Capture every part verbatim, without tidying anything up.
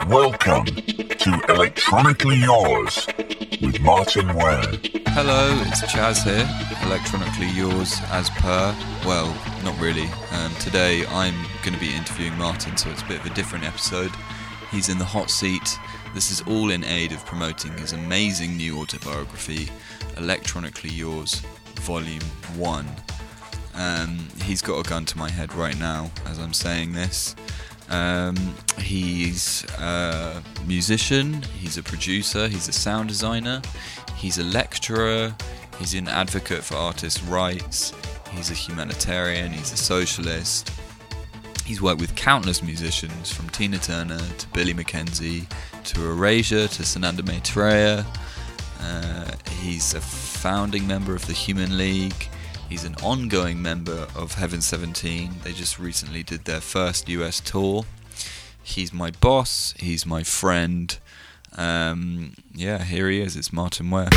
Welcome to Electronically Yours with Martin Ware. Hello, it's Chaz here, Electronically Yours as per. Well, not really. Um, today I'm going to be interviewing Martin, so it's a bit of a different episode. He's in the hot seat. This is all in aid of promoting his amazing new autobiography, Electronically Yours, Volume one. Um, he's got a gun to my head right now as I'm saying this. Um, he's a musician, he's a producer, he's a sound designer, he's a lecturer, he's an advocate for artists' rights, he's a humanitarian, he's a socialist. He's worked with countless musicians, from Tina Turner to Billy Mackenzie to Erasure to Sananda Maitreya. Uh, he's a founding member of the Human League. He's an ongoing member of Heaven seventeen. They just recently did their first U S tour. He's my boss. He's my friend. Um, yeah, here he is. It's Martin Ware.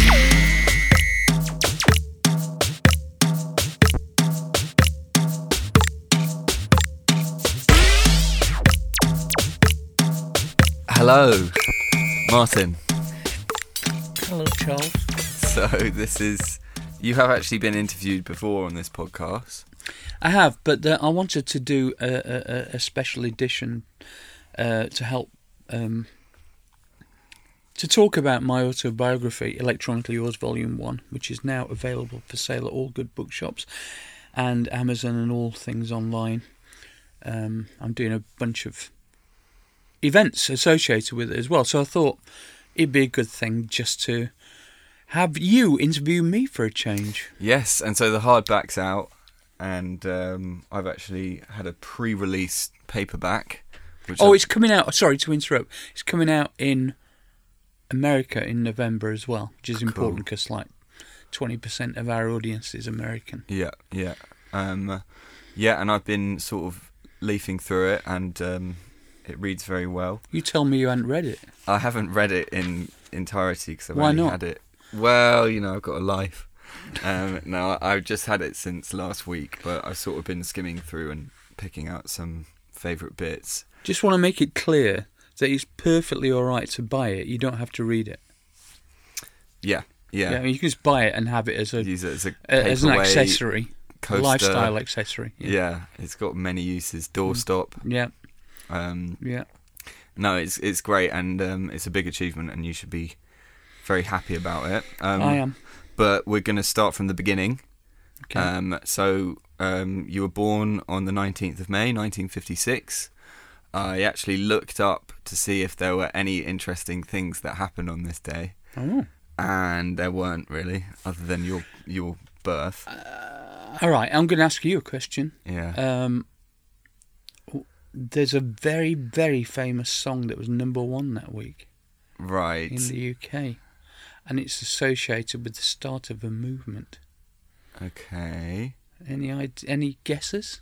Hello, Martin. Hello, Charles. So this is... You have actually been interviewed before on this podcast. I have, but uh, I wanted to do a, a, a special edition uh, to help um, to talk about my autobiography, Electronically Yours Volume one, which is now available for sale at all good bookshops and Amazon and all things online. Um, I'm doing a bunch of events associated with it as well, so I thought it'd be a good thing just to have you interview me for a change. Yes, and so the hardback's out, and um, I've actually had a pre-release paperback. Which oh, I've... it's coming out, sorry to interrupt, it's coming out in America in November as well, which is cool. important because like twenty percent of our audience is American. Yeah, yeah. Um, yeah, and I've been sort of leafing through it, and um, it reads very well. You tell me you hadn't read it. I haven't read it in entirety because I've Why only not? had it... Well, you know, I've got a life. Um, no, I've just had it since last week, but I've sort of been skimming through and picking out some favourite bits. Just want to make it clear that it's perfectly all right to buy it. You don't have to read it. Yeah, yeah. Yeah, you can just buy it and have it as a Use it as a as an paperweight, accessory, coaster. lifestyle accessory. Yeah. Yeah, yeah, it's got many uses. Doorstop. yeah, Um, yeah. no, it's it's great, and um, it's a big achievement, and you should be very happy about it. Um, I am. But we're going to start from the beginning. Okay. Um, so um, you were born on the nineteenth of May, nineteen fifty-six. I actually looked up to see if there were any interesting things that happened on this day, Oh. and there weren't really, other than your your birth. Uh, all right, I'm going to ask you a question. Yeah. Um, there's a very, very famous song that was number one that week Right. in the U K, and it's associated with the start of a movement. Okay. Any id- any guesses?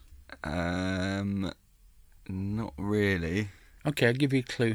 Um, not really. Okay, I'll give you a clue.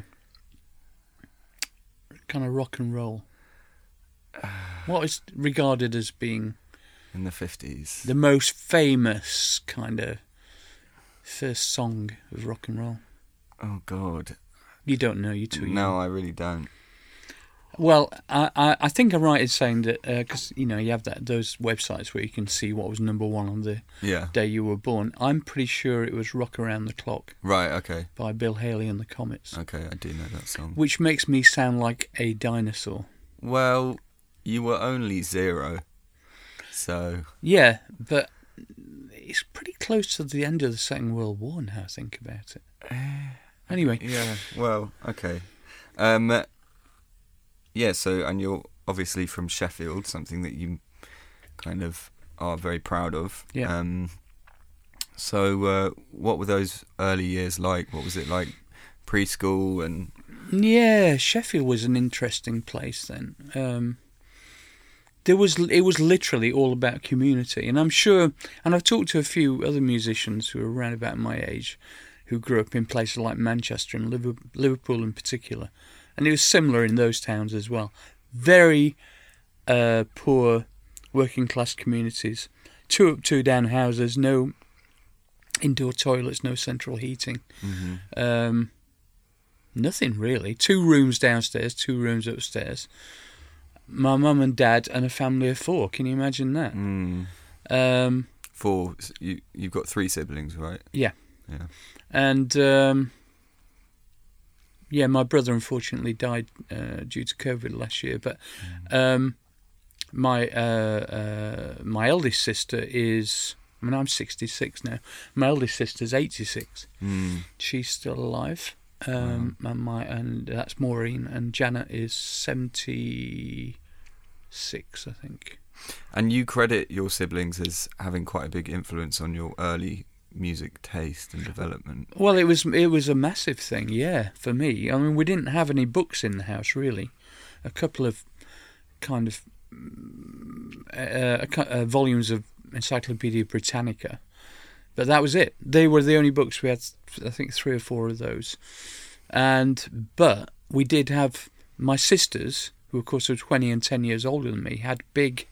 Kind of rock and roll. What is regarded as being In the fifties. the most famous kind of first song of rock and roll? Oh God. You don't know, you're too young. No, I really don't. Well, I, I, I think I'm right in saying that because you know you have that those websites where you can see what was number one on the Yeah. day you were born. I'm pretty sure it was "Rock Around the Clock" Right. Okay. by Bill Haley and the Comets, Okay. I do know that song. which makes me sound like a dinosaur. Well, you were only zero, so Yeah, but it's pretty close to the end of the Second World War now. I think about it. Anyway, yeah. Well, okay. Um. Yeah. So, and you're obviously from Sheffield, something that you kind of are very proud of. Yeah. Um. So, uh, what were those early years like? What was it like, preschool and? yeah, Sheffield was an interesting place then. Um, there was it was literally all about community, and I'm sure. And I've talked to a few other musicians who are around about my age, who grew up in places like Manchester and Liverpool in particular, and it was similar in those towns as well. Very uh, poor working class communities, two up, two down houses, no indoor toilets, no central heating. Mm-hmm. Um, Nothing really. Two rooms downstairs, two rooms upstairs. My mum and dad and a family of four. Can you imagine that? Mm. Um, Four. You you've got three siblings, right? yeah. Yeah. And um, yeah, my brother unfortunately died uh, due to COVID last year. But um, my uh, uh, my eldest sister is. I mean, I'm sixty-six now. My eldest sister's eighty-six. Mm. She's still alive. Um, wow. and my and that's Maureen, and Janet is seventy-six, I think. And you credit your siblings as having quite a big influence on your early music taste and development. Well, it was it was a massive thing, yeah, for me. I mean, we didn't have any books in the house really. A couple of kind of uh, uh, volumes of Encyclopedia Britannica. But that was it. They were the only books. We had, I think, three or four of those. And but we did have my sisters, who of course were twenty and ten years older than me, had big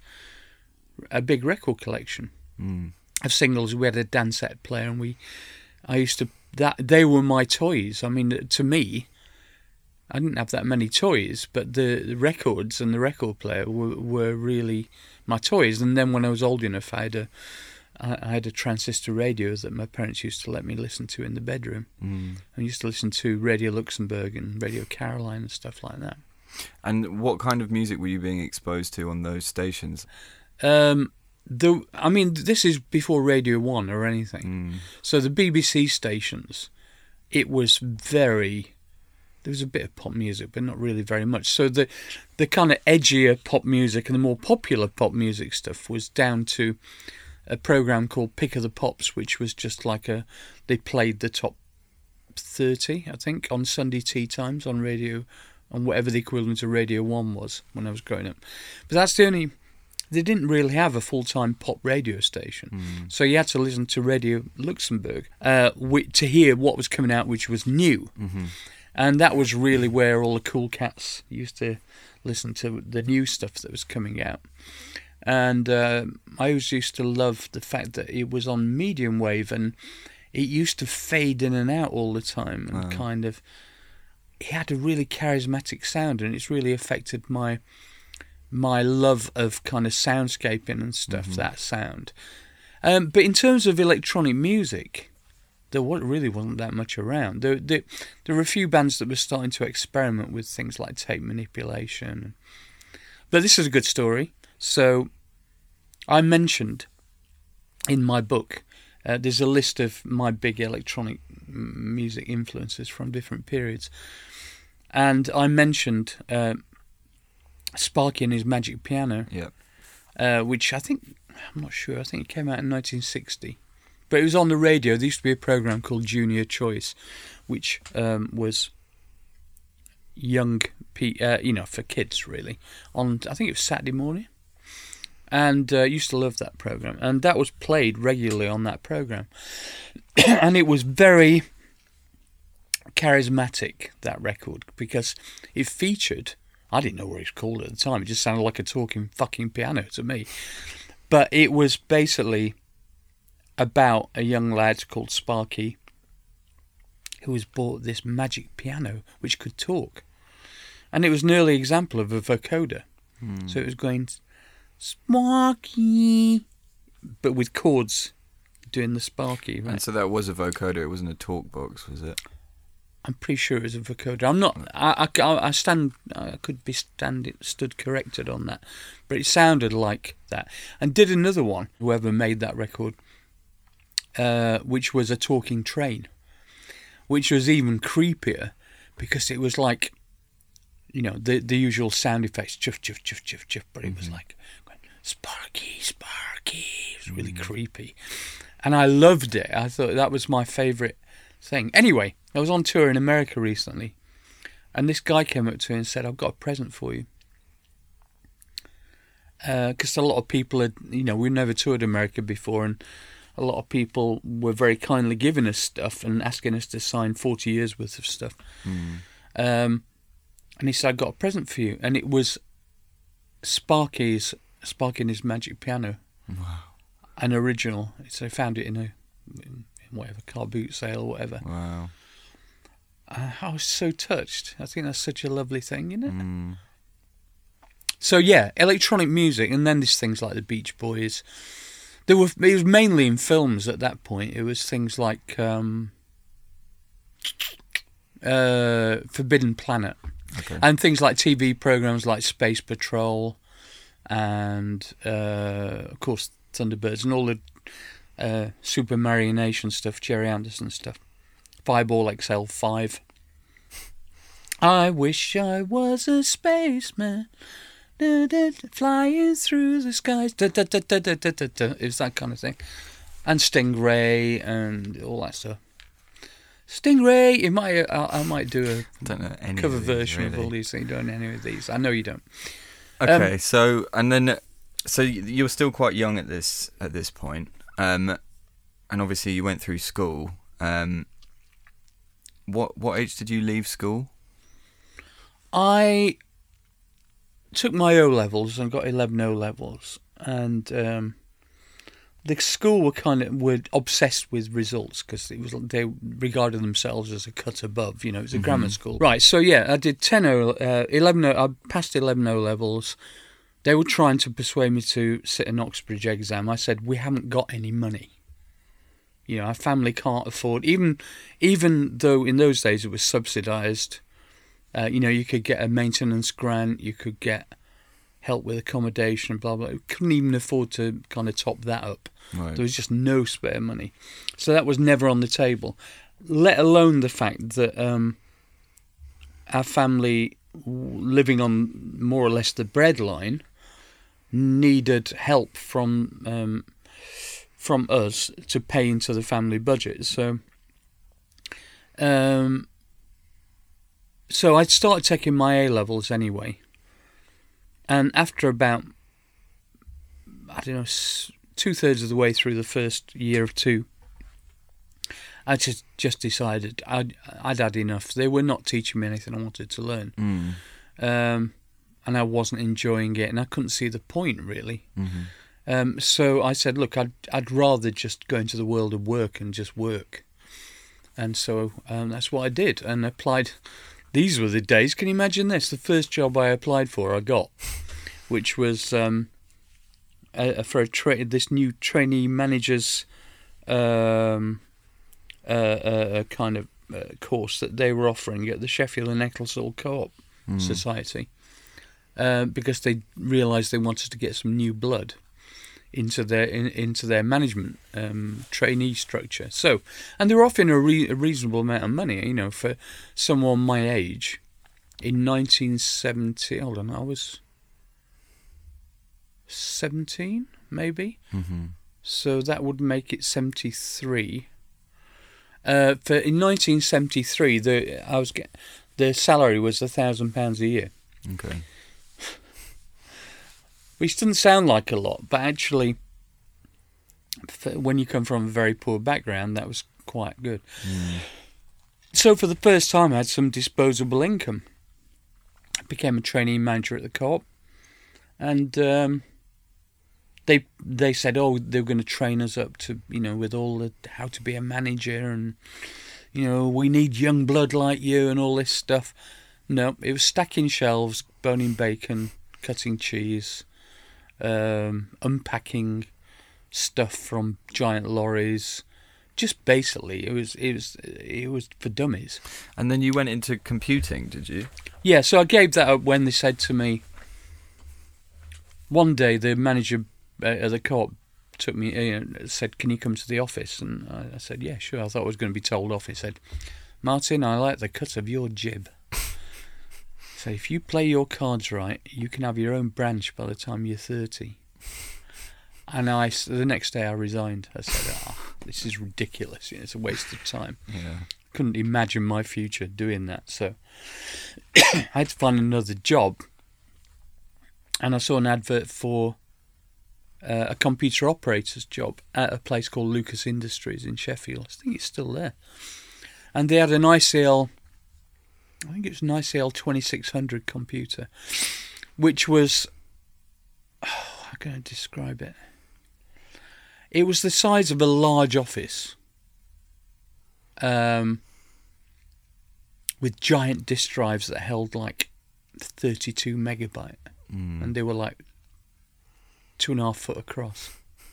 a big record collection mm. of singles. We had a Dansette player, and we I used to that they were my toys. I mean, to me, I didn't have that many toys, but the, the records and the record player were, were really my toys. And then when I was old enough, I had a I had a transistor radio that my parents used to let me listen to in the bedroom. Mm. I used to listen to Radio Luxembourg and Radio Caroline and stuff like that. And what kind of music were you being exposed to on those stations? Um, the I mean, this is before Radio One or anything. Mm. So the B B C stations, it was very... There was a bit of pop music, but not really very much. So the the kind of edgier pop music and the more popular pop music stuff was down to a program called Pick of the Pops, which was just like a they played the top thirty, I think, on Sunday tea times on radio, on whatever the equivalent of Radio One was when I was growing up. But that's the only. They didn't really have a full-time pop radio station, mm. so you had to listen to Radio Luxembourg uh, to hear what was coming out, which was new. Mm-hmm. And that was really where all the cool cats used to listen to the new stuff that was coming out. And uh, I always used to love the fact that it was on medium wave, and it used to fade in and out all the time, and wow. kind of it had a really charismatic sound, and it's really affected my my love of kind of soundscaping and stuff. Mm-hmm. That sound, um, but in terms of electronic music, there really wasn't that much around. There, there, there were a few bands that were starting to experiment with things like tape manipulation. But this is a good story. So I mentioned in my book, uh, there's a list of my big electronic music influences from different periods. And I mentioned uh, Sparky and his Magic Piano, yep. uh, which I think, I'm not sure, I think it came out in nineteen sixty. But it was on the radio. There used to be a program called Junior Choice, which um, was young, pe- uh, you know, for kids really. On I think it was Saturday morning, and uh, I used to love that program. And that was played regularly on that program, and it was very charismatic, that record, because it featured. I didn't know what it was called at the time. It just sounded like a talking fucking piano to me, but it was basically about a young lad called Sparky who was bought this magic piano which could talk, and it was an early example of a vocoder. hmm. So it was going Sparky, but with chords doing the Sparky, right? And so that was a vocoder, it wasn't a talk box, was it? I'm pretty sure it was a vocoder. I'm not. I, I, I stand. I could be stand stood corrected on that, but it sounded like that. And did another one. Whoever made that record, uh, which was a talking train, which was even creepier because it was like, you know, the the usual sound effects, chuff chuff chuff chuff chuff, but it mm-hmm. was like going, Sparky, Sparky. It was really mm-hmm. creepy, and I loved it. I thought that was my favourite thing. Anyway, I was on tour in America recently, and this guy came up to me and said, I've got a present for you. Because uh, a lot of people had, you know, we'd never toured America before, and a lot of people were very kindly giving us stuff and asking us to sign forty years worth of stuff. Mm. Um, and he said, I've got a present for you. And it was Sparky's, Sparky and his Magic Piano. Wow. An original. So I found it in a... In, whatever, car boot sale or whatever. Wow. I, I was so touched. I think that's such a lovely thing, you know. Mm. So yeah, electronic music, and then there's things like the Beach Boys. There were it was mainly in films at that point. It was things like um, uh, Forbidden Planet, Okay. and things like T V programs like Space Patrol, and uh, of course Thunderbirds, and all the uh, Super Mario Nation stuff, Jerry Anderson stuff, Fireball X L five. I wish I was a spaceman. Da, da, da, flying through the skies. Da, da, da, da, da, da, da, da. It's that kind of thing. And Stingray and all that stuff. Stingray, it might, I, I might do a I don't know any cover of these, version really. of all these things. Don't know any of these. I know you don't. Okay, Um, so and then so you were still quite young at this at this point, um, and obviously you went through school. Um, what what age did you leave school? I took my O levels and got eleven O levels, and um, the school were kind of were obsessed with results because it was they regarded themselves as a cut above. You know, it was a grammar school, right? So yeah, I did ten O, uh, eleven O. I passed eleven O levels. They were trying to persuade me to sit an Oxbridge exam. I said, we haven't got any money. You know, our family can't afford even even though in those days it was subsidised. Uh, you know, you could get a maintenance grant, you could get help with accommodation, blah, blah. We couldn't even afford to kind of top that up. Right. There was just no spare money. So that was never on the table, let alone the fact that um, our family, living on more or less the breadline, needed help from um, from us to pay into the family budget. So... Um, So I'd started taking my A levels anyway, and after about I don't know two thirds of the way through the first year or two, I just just decided I'd I'd had enough. They were not teaching me anything I wanted to learn, Mm. um, and I wasn't enjoying it, and I couldn't see the point really. Mm-hmm. Um, so I said, look, I'd I'd rather just go into the world of work and just work, and so um, that's what I did, and applied. These were the days. Can you imagine this? The first job I applied for, I got, which was um, a, for a tra- this new trainee manager's um, uh, uh, a kind of uh, course that they were offering at the Sheffield and Ecclesall Co-op Mm. Society, uh, because they realised they wanted to get some new blood into their in, into their management um, trainee structure. So, and they were offering a, re- a reasonable amount of money, you know, for someone my age in nineteen seventy. Hold on, I was seventeen, maybe. Mm-hmm. So that would make it seventy-three. Uh, for in nineteen seventy-three, the I was get, the salary was a thousand pounds a year. Okay. Which doesn't sound like a lot, but actually, for, when you come from a very poor background, that was quite good. Mm. So for the first time, I had some disposable income. I became a trainee manager at the co-op, and um, they they said, oh, they were going to train us up to, you know, with all the how to be a manager, and you know, we need young blood like you, and all this stuff. No, it was stacking shelves, boning bacon, cutting cheese. Um, unpacking stuff from giant lorries, just basically it was it was it was for dummies. And then you went into computing, did you? Yeah, so I gave that up when they said to me. One day, the manager at the co-op took me, you know, said, "Can you come to the office?" And I, I said, "Yeah, sure." I thought I was going to be told off. He said, "Martin, I like the cut of your jib. So if you play your cards right, you can have your own branch by the time you're thirty. And I, the next day I resigned. I said, ah, oh, this is ridiculous. You know, it's a waste of time. Yeah. Couldn't imagine my future doing that. So I had to find another job. And I saw an advert for uh, a computer operator's job at a place called Lucas Industries in Sheffield. I think it's still there. And they had an I C L... I think it was an I C L twenty-six hundred computer, which was, oh, how can I describe it? It was the size of a large office. Um, with giant disk drives that held like thirty-two megabyte, Mm. and they were like two and a half foot across.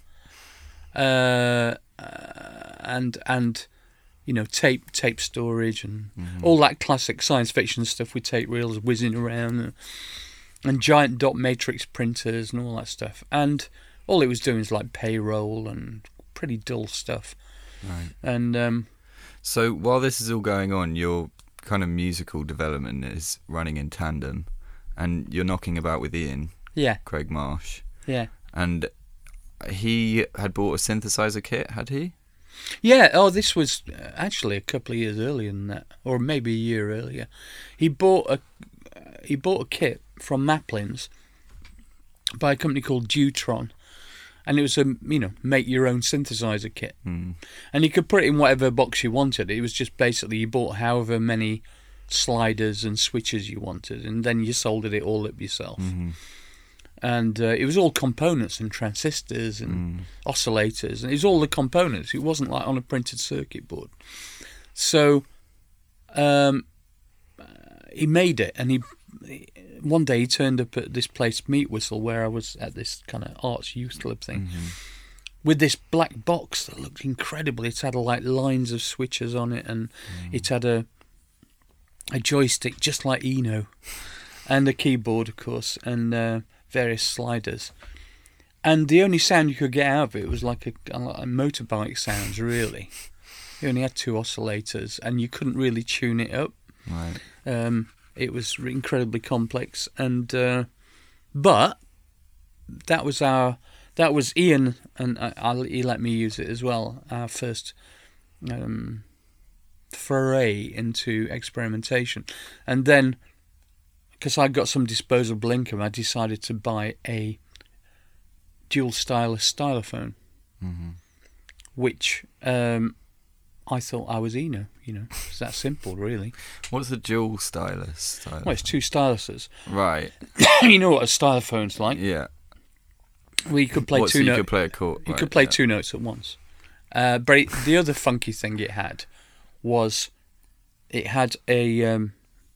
Uh, uh, and and you know tape tape storage and Mhm. all that classic science fiction stuff with tape reels whizzing around, and, and giant dot matrix printers and all that stuff. And all it was doing is like payroll and pretty dull stuff. Right. And um, So while this is all going on, your kind of musical development is running in tandem, and you're knocking about with Ian, yeah, Craig Marsh, yeah. and he had bought a synthesizer kit, had he? Yeah, oh, this was uh, actually a couple of years earlier than that, or maybe a year earlier. He bought a uh, he bought a kit from Maplin's by a company called Deutron, and it was a you know make your own synthesizer kit, Mm. and you could put it in whatever box you wanted. It was just basically you bought however many sliders and switches you wanted, and then you soldered it all up yourself. Mhm. And uh, it was all components and transistors and Mm. oscillators, and it was all the components. It wasn't like on a printed circuit board. So um, he made it, and he one day he turned up at this place, Meat Whistle, where I was at this kind of arts youth club thing, Mhm. with this black box that looked incredible. It had like lines of switches on it, and Mm. it had a a joystick just like Eno, and a keyboard, of course, and uh, various sliders. And the only sound you could get out of it was like a, a motorbike sounds, really. You only had two oscillators, and you couldn't really tune it up. Right. Um, it was incredibly complex, and uh, but that was our that was Ian, and I, I, he let me use it as well. Our first um, foray into experimentation, and then because I got some disposable income, I decided to buy a dual stylus stylophone, Mhm. which um, I thought I was Eno. You know, it's that simple, really. What's the dual stylus? stylus? Well, it's two styluses. Right. You know what a stylophone's like. Yeah. Well, you could play What, two so you notes. could play a chord. You right, could play yeah. two notes at once. Uh, but it, the other funky thing it had was it had a um,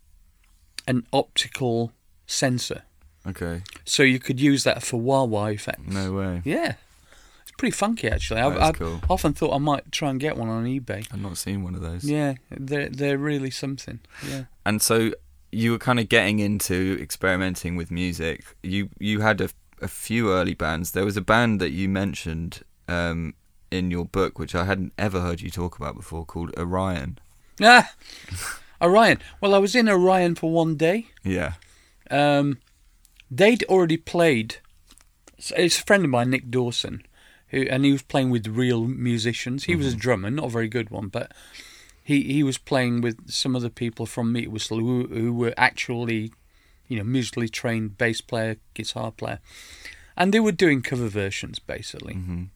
an optical sensor, Okay. so you could use that for wah wah effects. No way. Yeah, it's pretty funky actually. That I've, is I've cool. often thought I might try and get one on eBay. I've not seen one of those. Yeah, they're they're really something. Yeah. And so you were kind of getting into experimenting with music. You you had a, a few early bands. There was a band that you mentioned um, in your book, which I hadn't ever heard you talk about before, called Orion. Ah, Orion. Well, I was in Orion for one day. Yeah. Um, they'd already played. It's a friend of mine, Nick Dawson, who and he was playing with real musicians. He was a drummer, not a very good one, but he he was playing with some other people from Meat Whistle who who were actually, you know, musically trained bass player, guitar player, and they were doing cover versions basically. Mm-hmm.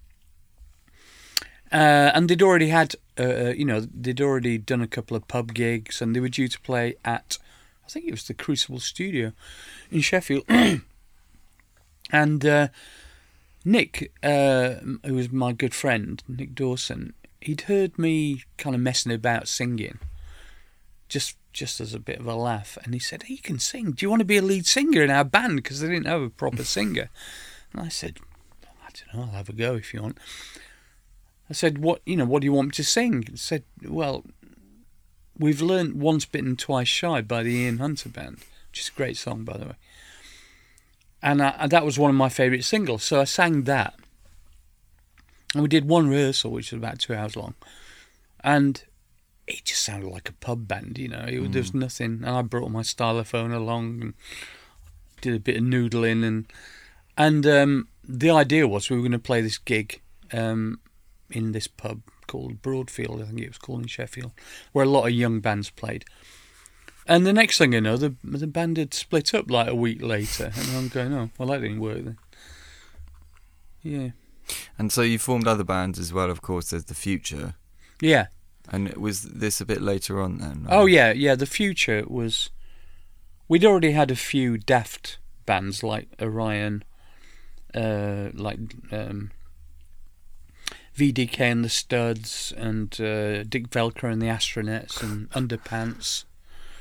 Uh, and they'd already had, uh, you know, they'd already done a couple of pub gigs, and they were due to play at, I think it was the Crucible Studio in Sheffield. And uh, Nick, uh, who was my good friend, Nick Dawson, he'd heard me kind of messing about singing, just just as a bit of a laugh, and he said, "Hey, you can sing. Do you want to be a lead singer in our band?" Because they didn't have a proper singer. And I said, "I don't know. I'll have a go if you want." I said, "What you know? What do you want me to sing?" He said, "Well, we've learnt Once Bitten, Twice Shy by the Ian Hunter Band, which is a great song, by the way. And, I, and that was one of my favourite singles, so I sang that. And we did one rehearsal, which was about two hours long, and it just sounded like a pub band, you know. It, Mm. There was nothing, and I brought my stylophone along and did a bit of noodling, and and um, the idea was we were going to play this gig." Um, in this pub called Broadfield, I think it was called, in Sheffield, where a lot of young bands played. And the next thing I know, the the band had split up like a week later, and I'm going, oh, well, that didn't work then. Yeah. And so you formed other bands as well, of course, there's The Future. Yeah. And was this a bit later on then? Oh, yeah, yeah, The Future was... We'd already had a few daft bands like Orion, uh, like... Um, V D K and the Studs, and uh, Dick Velcro and the Astronauts, and Underpants.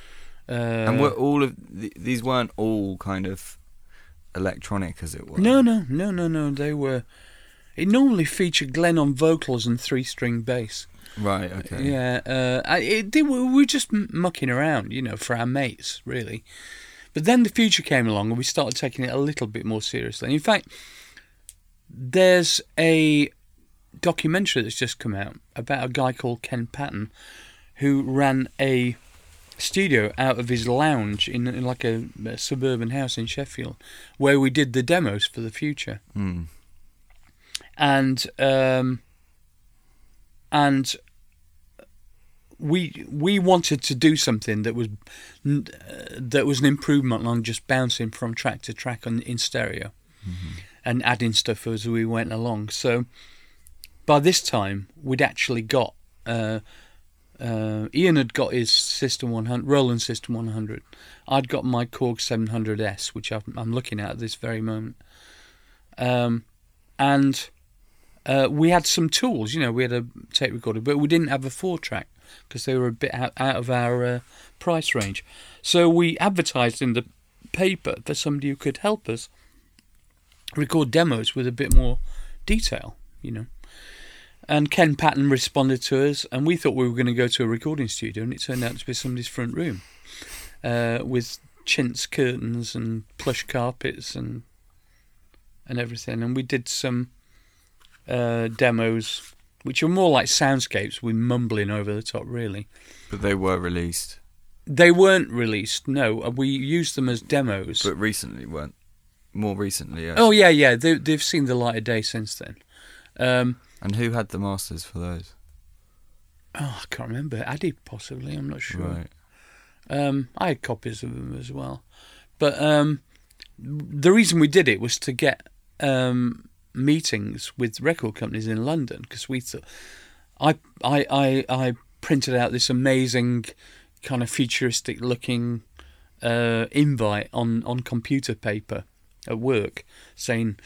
Uh, and were all of th- these weren't all kind of electronic, as it were? No, no, no, no, no. They were. It normally featured Glenn on vocals and three-string bass. Right. Okay. Yeah. Uh, I- it, they were, we were just m- mucking around, you know, for our mates, really. But then the future came along, and we started taking it a little bit more seriously. In fact, there's a documentary that's just come out about a guy called Ken Patton, who ran a studio out of his lounge in, in like a, a suburban house in Sheffield, where we did the demos for the future. Mm. And um, and we we wanted to do something that was uh, that was an improvement on just bouncing from track to track on in stereo, mm-hmm. and adding stuff as we went along. So by this time, we'd actually got. Uh, Uh, Ian had got his System one hundred, Roland System one hundred. I'd got my Korg seven hundred S, which I'm, I'm looking at at this very moment. Um, and uh, we had some tools, you know, we had a tape recorder, but we didn't have a four-track because they were a bit out, out of our uh, price range. So we advertised in the paper for somebody who could help us record demos with a bit more detail, you know. And Ken Patton responded to us, and we thought we were going to go to a recording studio, and it turned out to be somebody's front room uh, with chintz curtains and plush carpets and and everything. And we did some uh, demos, which were more like soundscapes with mumbling over the top, really. But they were released? They weren't released, no. We used them as demos. But recently weren't? More recently, yes. Oh, yeah, yeah. They, they've seen the light of day since then. Um... And who had the masters for those? Oh, I can't remember. Addy, possibly. I'm not sure. Right. Um, I had copies of them as well. But um, the reason we did it was to get um, meetings with record companies in London, because we thought... I, I, I, I printed out this amazing kind of futuristic-looking uh, invite on, on computer paper at work saying...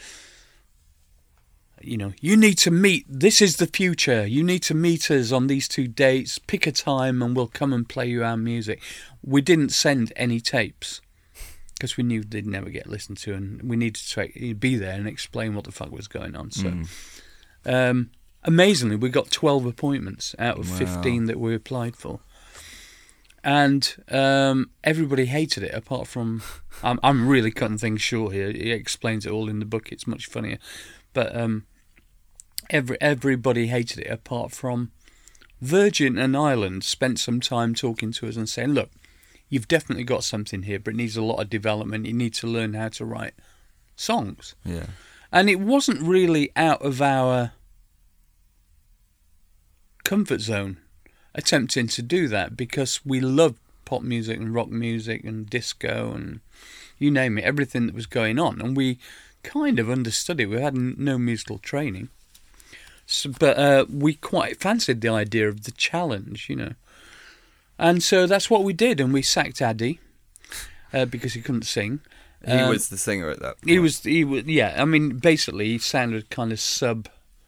You know, you need to meet, this is the future, you need to meet us on these two dates, pick a time and we'll come and play you our music. We didn't send any tapes, because we knew they'd never get listened to, and we needed to be there and explain what the fuck was going on. So, mm. um, amazingly, we got twelve appointments out of wow. fifteen that we applied for. And um, everybody hated it, apart from, I'm, I'm really cutting things short here, he explains it all in the book, it's much funnier. But um, every everybody hated it, apart from Virgin and Ireland spent some time talking to us and saying, look, you've definitely got something here, but it needs a lot of development. You need to learn how to write songs. Yeah. And it wasn't really out of our comfort zone attempting to do that, because we loved pop music and rock music and disco and you name it, everything that was going on. And we... kind of understood it. We had no musical training, so, but uh, we quite fancied the idea of the challenge, you know. And so that's what we did, and we sacked Addy uh, because he couldn't sing. He um, was the singer at that point. He was. He was. Yeah. I mean, basically, he sounded kind of sub,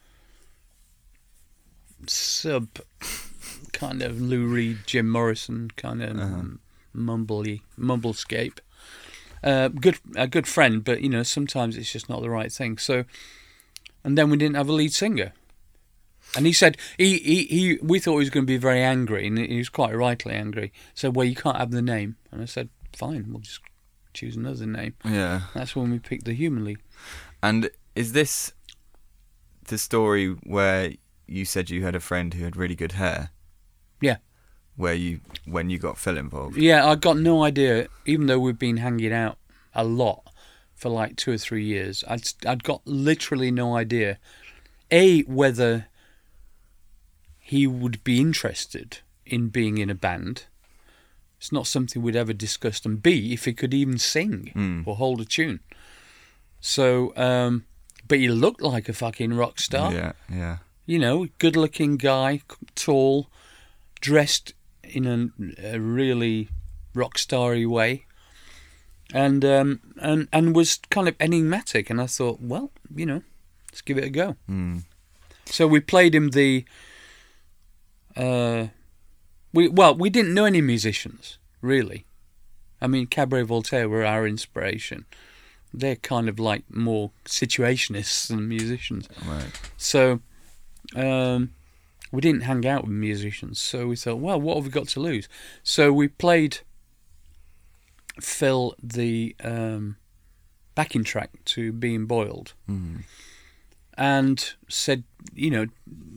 sub, kind of Lou Reed, Jim Morrison, kind of uh-huh. mumbly, mumblescape. Uh, good, a good friend, but you know sometimes it's just not the right thing. So, and then we didn't have a lead singer, and he said he, he, he we thought he was going to be very angry, and he was quite rightly angry. So, well, you can't have the name, and I said, fine, we'll just choose another name. Yeah, that's when we picked the Human League. And is this the story where you said you had a friend who had really good hair? Yeah. Where you, when you got Phil involved? Yeah, I got no idea, even though we've been hanging out a lot for like two or three years, I'd, I'd got literally no idea, A, whether he would be interested in being in a band. It's not something we'd ever discussed, and B, if he could even sing mm. or hold a tune. So, um, but he looked like a fucking rock star. Yeah, yeah. You know, good-looking guy, tall, dressed in a, a really rock starry way, and um, and and was kind of enigmatic. And I thought, well, you know, let's give it a go. Mm. So we played him the. Uh, we well, we didn't know any musicians really. I mean, Cabaret Voltaire were our inspiration. They're kind of like more situationists than musicians. Right. So um, we didn't hang out with musicians. So we thought, well, what have we got to lose? So we played Phil the um, backing track to Being Boiled, Mm. and said, you know,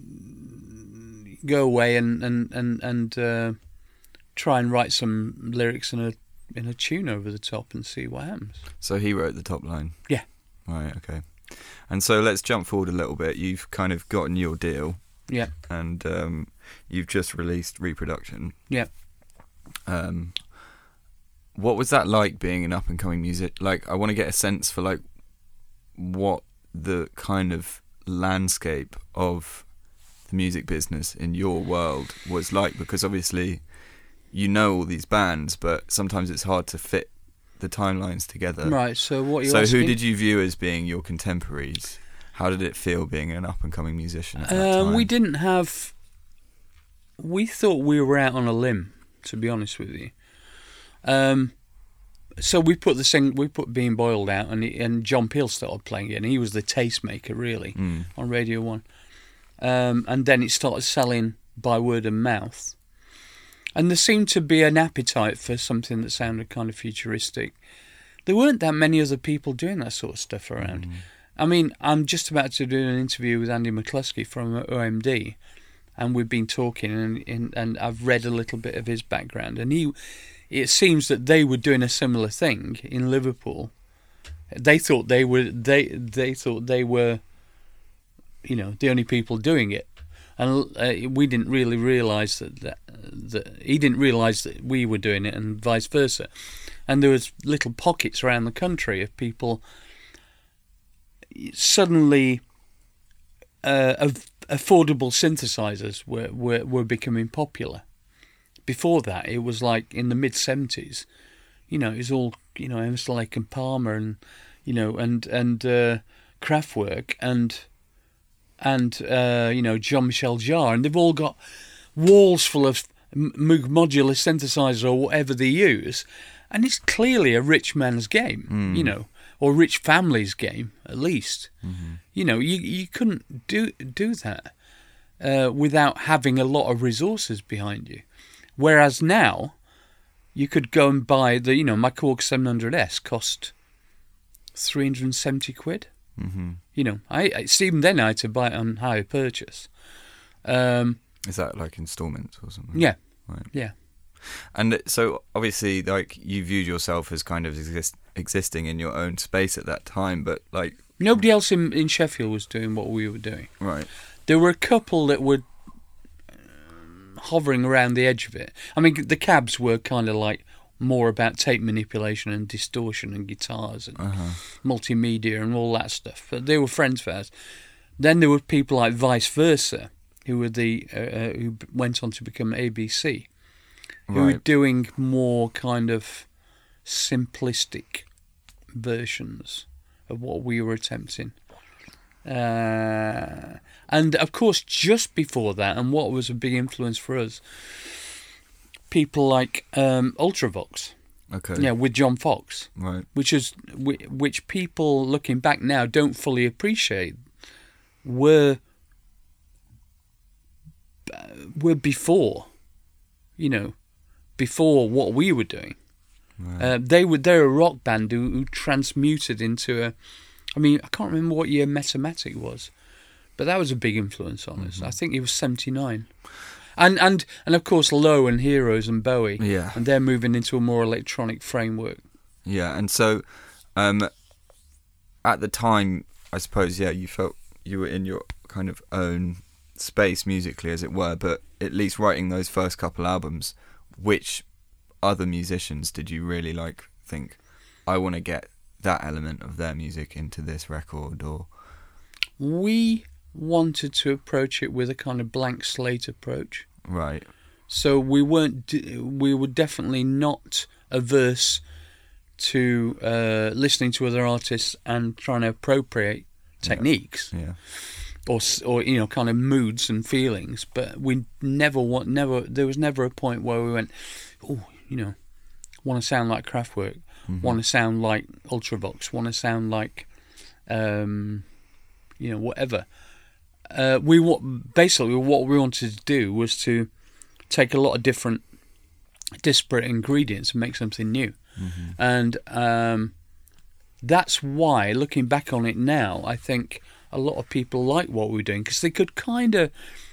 go away and and and and uh, try and write some lyrics in a in a tune over the top and see what happens. So he wrote the top line? Yeah. Right, okay. And so let's jump forward a little bit. You've kind of gotten your deal. Yeah. And um, you've just released Reproduction. Yeah. Um, what was that like, being an up-and-coming music? Like, I want to get a sense for, like, what the kind of landscape of the music business in your world was like, because obviously you know all these bands, but sometimes it's hard to fit the timelines together. Right, so what you're So asking... who did you view as being your contemporaries? How did it feel being an up-and-coming musician at that Um, time? we didn't have... We thought we were out on a limb, to be honest with you. Um, so we put the sing, we put Being Boiled out, and he, and John Peel started playing it, and he was the tastemaker, really, Mm. on Radio One. Um, and then it started selling by word of mouth. And there seemed to be an appetite for something that sounded kind of futuristic. There weren't that many other people doing that sort of stuff around. Mm. I mean, I'm just about to do an interview with Andy McCluskey from O M D, and we've been talking, and, and and I've read a little bit of his background, and he, it seems that they were doing a similar thing in Liverpool. They thought they were they they thought they were, you know, the only people doing it, and uh, we didn't really realise that, that that he didn't realise that we were doing it, and vice versa. And there was little pockets around the country of people suddenly uh, of affordable synthesizers were, were were becoming popular. Before that, it was like in the mid seventies. You know, it was all, you know, Emerson, Lake and Palmer, and you know, and and uh, Kraftwerk, and and uh, you know, Jean-Michel Jarre, and they've all got walls full of Moog modular synthesizers or whatever they use, and it's clearly a rich man's game, Mm. you know, or rich family's game at least. Mm-hmm. You know, you you couldn't do do that uh, without having a lot of resources behind you. Whereas now, you could go and buy the, you know, my Korg seven hundred S cost three hundred and seventy quid. Mm-hmm. You know, I it's even then I had to buy it on hire purchase. Um, Is that like installments or something? yeah, Right. yeah. And so obviously, like, you viewed yourself as kind of exist, existing in your own space at that time, but like, Nobody else in, in Sheffield was doing what we were doing. right. There were a couple that were um, hovering around the edge of it. I mean, the Cabs were kind of like more about tape manipulation and distortion and guitars and Uh-huh. multimedia and all that stuff. But they were friends of ours. Then there were people like Vice Versa, who were the uh, uh, who went on to become A B C, who were Right. doing more kind of simplistic versions of what we were attempting. Uh, and of course, just before that, and what was a big influence for us, people like um, Ultravox, Okay. yeah, with John Fox, Right. which is whi- which people looking back now don't fully appreciate, were were before, you know, before what we were doing. Right. Uh, they were they're a rock band who, who transmuted into a. I mean, I can't remember what year Metamatic was, but that was a big influence on us. I think it was seventy-nine, and and and of course Low and Heroes and Bowie, Yeah. and they're moving into a more electronic framework. Yeah, and so um, at the time, I suppose, yeah, you felt you were in your kind of own space musically, as it were, but at least writing those first couple albums, which other musicians did you really like think, I want to get that element of their music into this record? Or We wanted to approach it with a kind of blank slate approach. right, So we weren't. d- We were definitely not averse to uh, listening to other artists and trying to appropriate techniques yeah, or s- or you know kind of moods and feelings. But we never want never. There was never a point where we went, oh, you know, want to sound like Kraftwerk, mm-hmm. want to sound like Ultravox, want to sound like, um, you know, whatever. Uh, we want basically what we wanted to do was to take a lot of different disparate ingredients and make something new, mm-hmm. and um, that's why, looking back on it now, I think a lot of people like what we were doing because they could kind of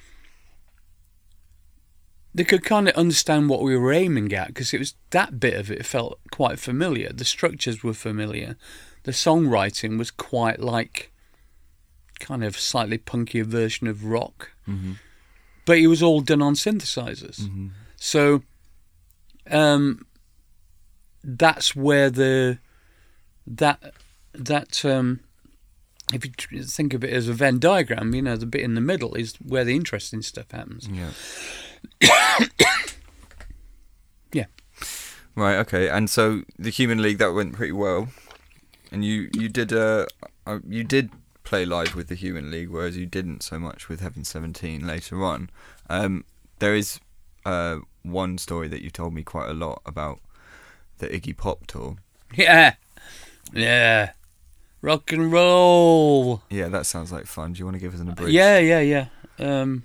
they could kind of understand what we were aiming at because it was that bit of it felt quite familiar. The structures were familiar. The songwriting was quite like kind of slightly punkier version of rock, mm-hmm. but it was all done on synthesizers. Mm-hmm. So um, that's where the that that um, if you think of it as a Venn diagram, you know, the bit in the middle is where the interesting stuff happens. Yeah. Yeah. Right. Okay. And so the Human League, that went pretty well, and you you did uh, uh you did play live with the Human League, whereas you didn't so much with Heaven seventeen later on. Um, there is uh one story that you told me quite a lot about the Iggy Pop tour. Yeah. Yeah. Rock and roll. Yeah, that sounds like fun. Do you want to give us an abridged? Yeah, yeah, yeah. Um,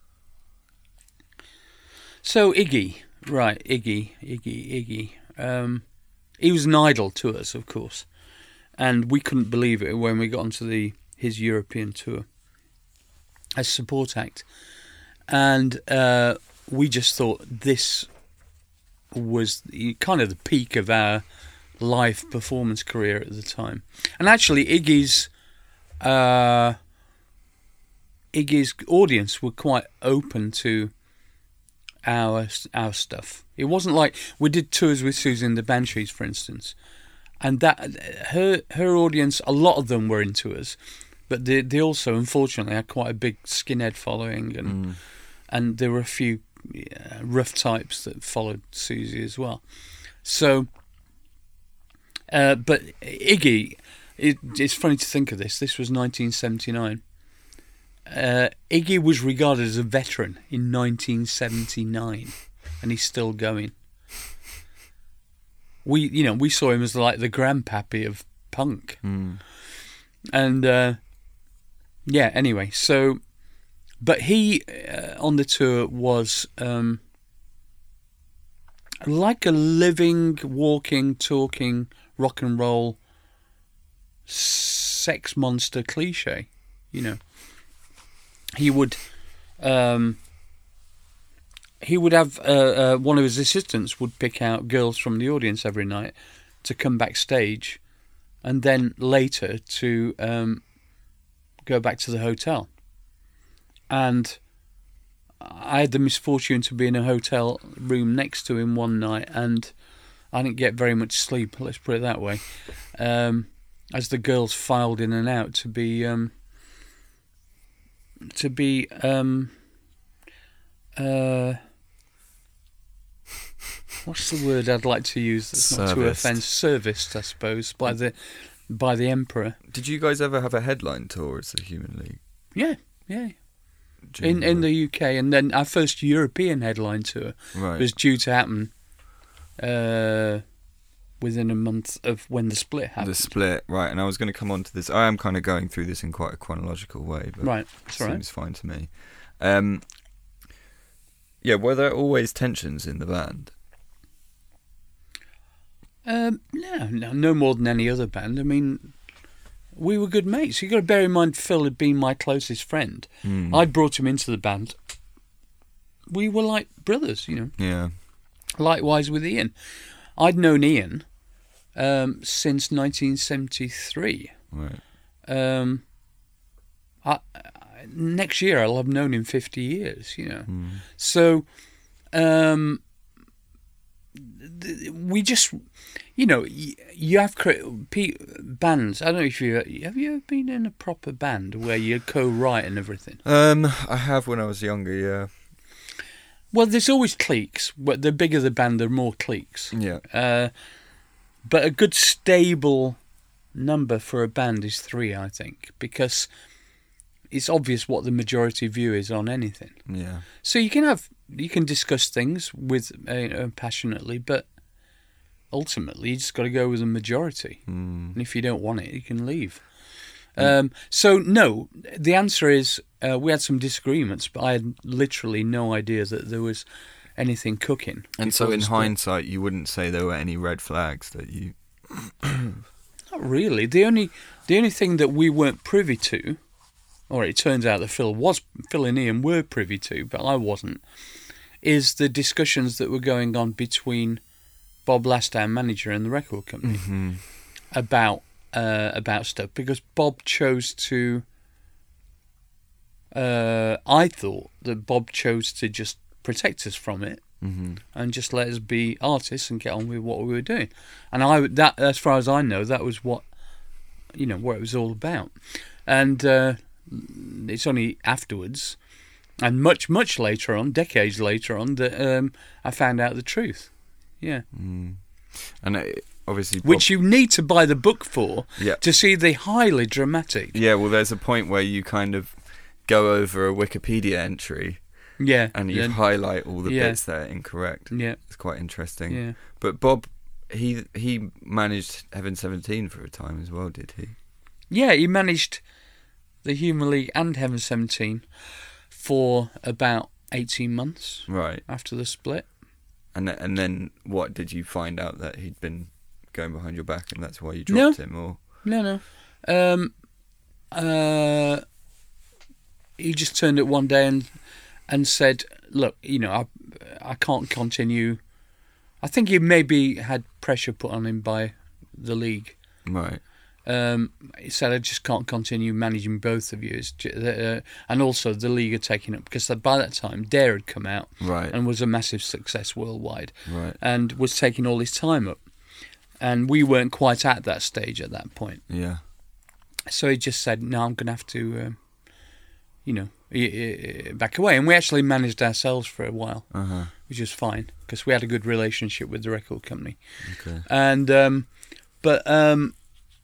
so Iggy, right, Iggy, Iggy, Iggy. Um, he was an idol to us, of course, and we couldn't believe it when we got onto the his European tour as support act, and uh, we just thought this was the, kind of the peak of our live performance career at the time. And actually Iggy's uh, Iggy's audience were quite open to our our stuff. It wasn't like we did tours with Susie and the Banshees, for instance, and that her her audience, a lot of them were into us, but they they also unfortunately had quite a big skinhead following, and mm. and there were a few yeah, rough types that followed Susie as well. So Uh, but Iggy, it, it's funny to think of this. This was nineteen seventy-nine. Uh, Iggy was regarded as a veteran in nineteen seventy-nine, and he's still going. We, you know, we saw him as like the grandpappy of punk, mm. and uh, yeah. Anyway, so, but he uh, on the tour was um, like a living, walking, talking rock and roll sex monster cliche, you know. He would, um, he would have uh, uh, one of his assistants would pick out girls from the audience every night to come backstage, and then later to um, go back to the hotel. And I had the misfortune to be in a hotel room next to him one night, and I didn't get very much sleep, let's put it that way, um, as the girls filed in and out to be, um, to be, um, uh, what's the word I'd like to use that's not too offensive? Serviced, I suppose, by the, by the emperor. Did you guys ever have a headline tour as the Human League? Yeah, yeah. In in the U K, and then our first European headline tour right. was due to happen Uh, within a month of when the split happened. The split, right, and I was going to come on to this. I am kind of going through this in quite a chronological way, but right, it seems right. fine to me. Um, yeah, were there always tensions in the band? Um, no, no, no more than any other band. I mean, we were good mates. You've got to bear in mind Phil had been my closest friend. Mm. I'd brought him into the band. We were like brothers, you know. Yeah. Likewise with Ian. I'd known Ian um, since nineteen seventy-three. Right. Um, I, I, next year I'll have known him fifty years, you know. Mm. So um, th- we just, you know, you, you have cre- p- bands. I don't know if you have you ever been in a proper band where you co-write and everything? Um, I have when I was younger, yeah. Well, there's always cliques. But the bigger the band, the more cliques. Yeah. Uh, but a good stable number for a band is three, I think, because it's obvious what the majority view is on anything. Yeah. So you can have you can discuss things with uh, passionately, but ultimately you just got to go with the majority. Mm. And if you don't want it, you can leave. Um, so, no, the answer is uh, we had some disagreements, but I had literally no idea that there was anything cooking. And so before in the split. hindsight, you wouldn't say there were any red flags that you... Not really. The only the only thing that we weren't privy to, or it turns out that Phil was, Phil and Ian were privy to, but I wasn't, is the discussions that were going on between Bob Lastow, manager, and the record company Mm-hmm. about uh, about stuff, because Bob chose to. Uh, I thought that Bob chose to just protect us from it. Mm-hmm. And just let us be artists and get on with what we were doing. And I, that, as far as I know, that was what, you know, what it was all about. And uh, it's only afterwards, and much, much later on, decades later on, that um, I found out the truth. Yeah. Mm. And it, obviously, Bob, which you need to buy the book for Yeah. to see the highly dramatic. yeah. Well, there's a point where you kind of go over a Wikipedia entry. Yeah. And you yeah, highlight all the Yeah. bits that are incorrect. Yeah. It's quite interesting. Yeah. But Bob, he he managed Heaven seventeen for a time as well, did he? Yeah, he managed the Human League and Heaven seventeen for about eighteen months Right. after the split. And th- and then what, did you find out that he'd been going behind your back and that's why you No. dropped him? Or No, no. Um, uh, he just turned up one day and and said, "Look, you know, I I can't continue." I think he maybe had pressure put on him by the league. Right. Um, he said, "I just can't continue managing both of you." It's ju- uh, and also the league had taken it, because by that time Dare had come out Right. and was a massive success worldwide, Right. and was taking all his time up. And we weren't quite at that stage at that point. Yeah. So he just said, "No, I'm going to have to, um, you know, y- y- back away." And we actually managed ourselves for a while, Uh-huh. which was fine, because we had a good relationship with the record company. Okay. And um, but um,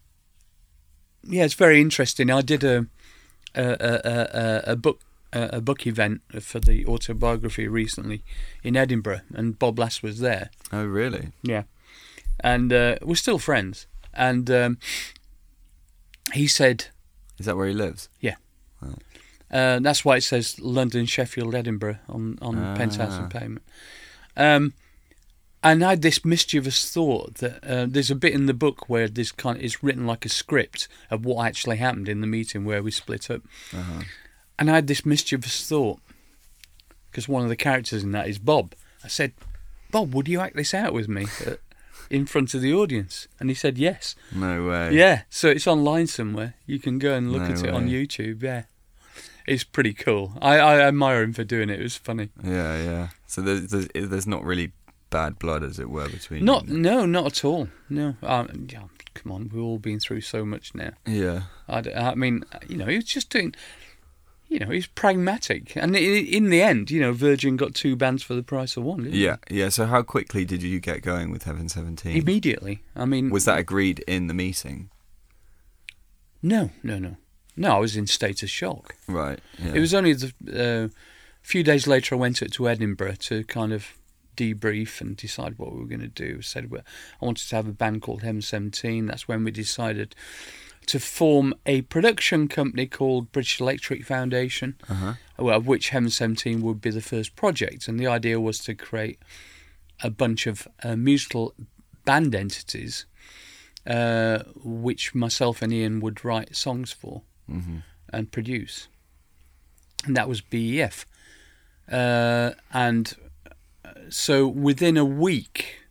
yeah, it's very interesting. I did a a a, a, a book a, a book event for the autobiography recently in Edinburgh, and Bob Lass was there. Oh, really? Yeah, and uh, we're still friends. And um, he said, Is that where he lives? Yeah. Right. Uh, that's why it says London, Sheffield, Edinburgh on, on Ah. Penthouse and Payment. Um, and I had this mischievous thought that uh, there's a bit in the book where this kind of, it's written like a script of what actually happened in the meeting where we split up. Uh-huh. And I had this mischievous thought, because one of the characters in that is Bob. I said, "Bob, would you act this out with me uh, in front of the audience?" And he said yes. No way. Yeah, so it's online somewhere. You can go and look No at it on way. YouTube, yeah. It's pretty cool. I, I admire him for doing it. It was funny. Yeah, yeah. So there's, there's there's not really bad blood, as it were, between Not, you. no, not at all. No, um, yeah, come on, we've all been through so much now. Yeah. I, d- I mean, you know, he was just doing, you know, he's pragmatic. And i- in the end, you know, Virgin got two bands for the price of one, didn't Yeah, yeah. So how quickly did you get going with Heaven seventeen? they? Immediately. I mean... Was that agreed in the meeting? No, no, no. No, I was in state of shock. Right. Yeah. It was only the uh, few days later I went up to Edinburgh to kind of debrief and decide what we were going to do. Said well, I wanted to have a band called Heaven seventeen. That's when we decided to form a production company called British Electric Foundation, Uh-huh. well, of which Heaven seventeen would be the first project. And the idea was to create a bunch of uh, musical band entities, uh, which myself and Ian would write songs for Mm-hmm. and produce. And that was B E F. Uh, and so within a week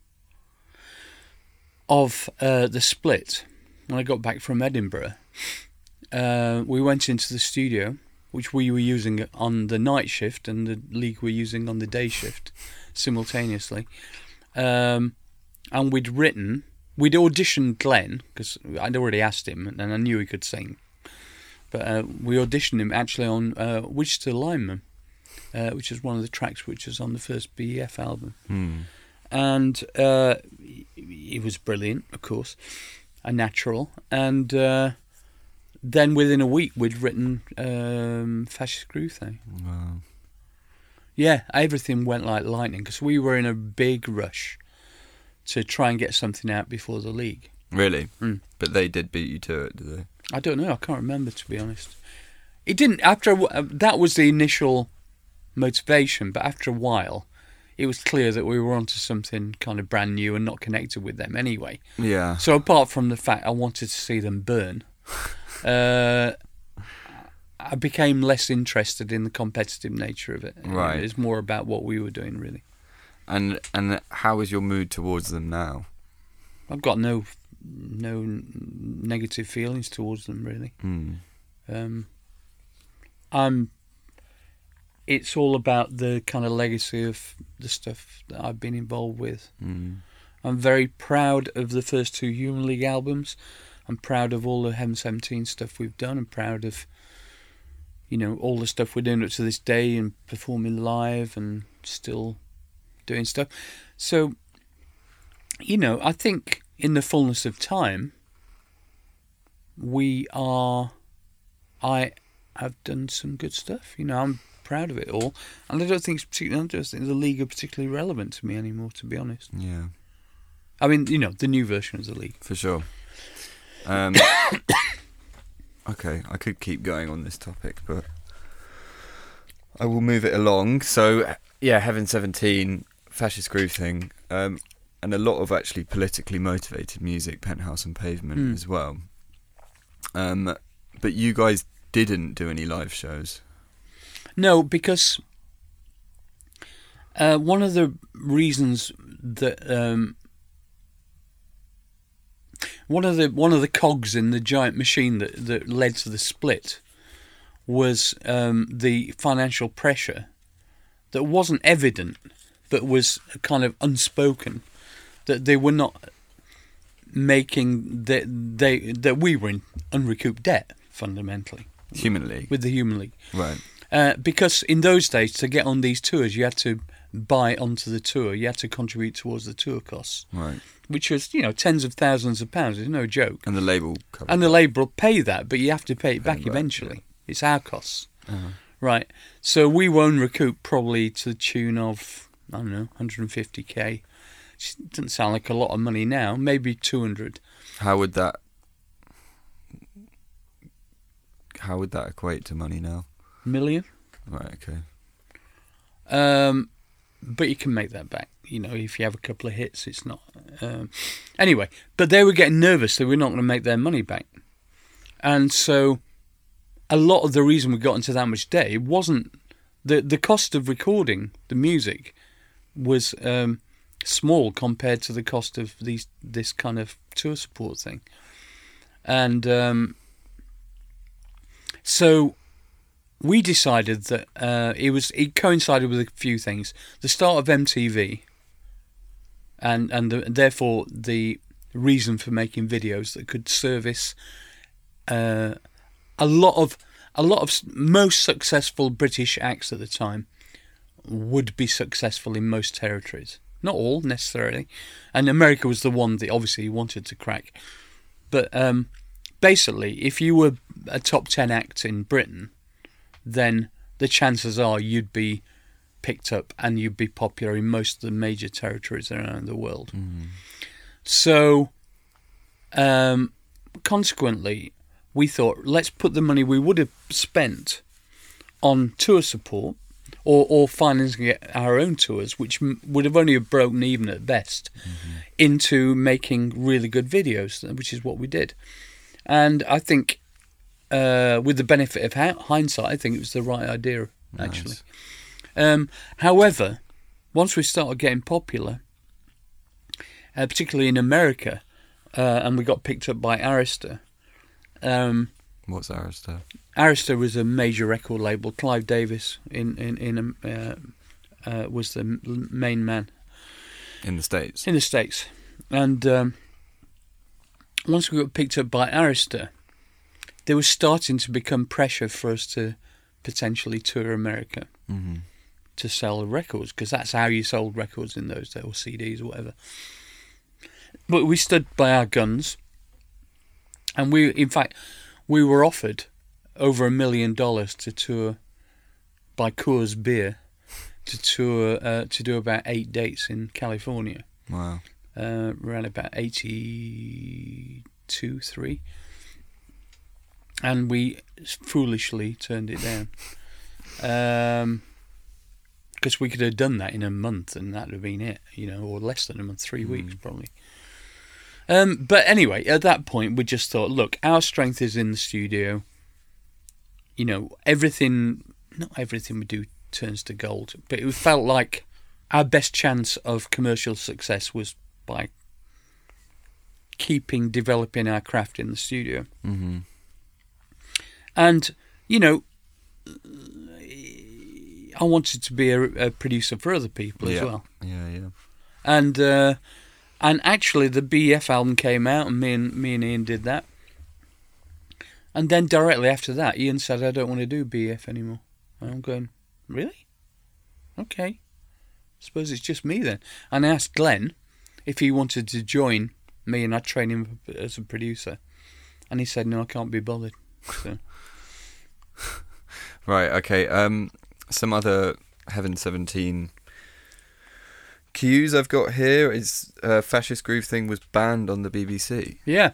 of uh, the split, when I got back from Edinburgh, uh, we went into the studio, which we were using on the night shift and the league were using on the day shift simultaneously. Um, and we'd written, we'd auditioned Glenn, because I'd already asked him and I knew he could sing. But uh, we auditioned him actually on uh, Wichita Lineman, uh, which is one of the tracks which is on the first B E F album. Hmm. And uh, he was brilliant, of course, a natural. And uh, then within a week we'd written um, Fascist Crusade. Wow. Yeah, everything went like lightning because we were in a big rush to try and get something out before the league. Really? Mm. But they did beat you to it, did they? I don't know. I can't remember, to be honest. It didn't. After a, uh, that was the initial motivation, but after a while, it was clear that we were onto something kind of brand new and not connected with them anyway. Yeah. So apart from the fact I wanted to see them burn, uh, I became less interested in the competitive nature of it. Right. It's more about what we were doing, really. And and how is your mood towards them now? I've got no no negative feelings towards them, really. Mm. Um, I'm. It's all about the kind of legacy of the stuff that I've been involved with. Mm. I'm very proud of the first two Human League albums. I'm proud of all the Heaven seventeen stuff we've done. I'm proud of, you know, all the stuff we're doing up to this day and performing live and still doing stuff. So, you know, I think in the fullness of time, we are, I have done some good stuff. You know, I'm proud of it all. And I don't think it's particularly, I don't think the league are particularly relevant to me anymore, to be honest. Yeah. I mean, you know, the new version of the league. For sure. Um, okay, I could keep going on this topic, but I will move it along. So, yeah, Heaven seventeen, Fascist Groove thing, um, and a lot of actually politically motivated music, Penthouse and Pavement Mm. as well. Um, but you guys didn't do any live shows. No, because uh, one of the reasons that um, one of the one of the cogs in the giant machine that, that led to the split was um, the financial pressure that wasn't evident, but was kind of unspoken, that they were not making that they that we were in unrecouped debt fundamentally. Human League. With the Human League. Right. Uh, because in those days, to get on these tours, you had to buy onto the tour. You had to contribute towards the tour costs, Right. which was, you know, tens of thousands of pounds. It's no joke. And the label covered And the label will pay that, but you have to pay it Pay back back, eventually. yeah. It's our costs. Uh-huh. Right. So we won't recoup probably to the tune of, I don't know, one hundred fifty k. It doesn't sound like a lot of money now. Maybe two hundred. How would that How would that equate to money now? Million? Right, okay. Um, but you can make that back. You know, if you have a couple of hits, it's not. Um, anyway, but they were getting nervous. They were not going to make their money back. And so a lot of the reason we got into that much debt, it wasn't the the cost of recording the music was um, small compared to the cost of these this kind of tour support thing. And um, so we decided that uh, it was it coincided with a few things. The start of M T V, and and the, therefore the reason for making videos that could service uh, a lot of a lot of most successful British acts at the time would be successful in most territories. Not all necessarily, and America was the one that obviously wanted to crack. But um, basically, if you were a top ten act in Britain, then the chances are you'd be picked up and you'd be popular in most of the major territories around the world. Mm. So, um, consequently, we thought, let's put the money we would have spent on tour support or, or financing our own tours, which m- would have only have broken even at best, mm-hmm. into making really good videos, which is what we did. And I think, uh, with the benefit of ha- hindsight, I think it was the right idea, actually. Nice. Um, however, once we started getting popular, uh, particularly in America, uh, and we got picked up by Arista. Um, What's Arista? Arista was a major record label. Clive Davis in in in uh, uh, was the m- main man In the States? in the States, and um, once we got picked up by Arista, there was starting to become pressure for us to potentially tour America. Mm-hmm. To sell records, because that's how you sold records in those days, or C Ds or whatever. But we stood by our guns, and we, in fact, we were offered over a million dollars to tour by Coors Beer to tour uh, to do about eight dates in California. Wow. uh, around about eighty-two, three. And we foolishly turned it down. Um, because we could have done that in a month and that would have been it, you know, or less than a month, three mm. weeks probably. Um, but anyway, at that point, we just thought, look, our strength is in the studio. You know, everything, not everything we do turns to gold, but it felt like our best chance of commercial success was by keeping developing our craft in the studio. Mm-hmm. And, you know, I wanted to be a, a producer for other people yeah. as well. Yeah, yeah. And uh, and actually, the B E F album came out, and me and me and Ian did that. And then directly after that, Ian said, "I don't want to do B E F anymore." And I'm going, "Really? Okay. Suppose it's just me then." And I asked Glenn if he wanted to join me, and I'd train him as a producer. And he said, "No, I can't be bothered." So. Right. Okay. Um. Some other Heaven seventeen cues I've got here is uh, Fascist Groove Thing was banned on the B B C. Yeah.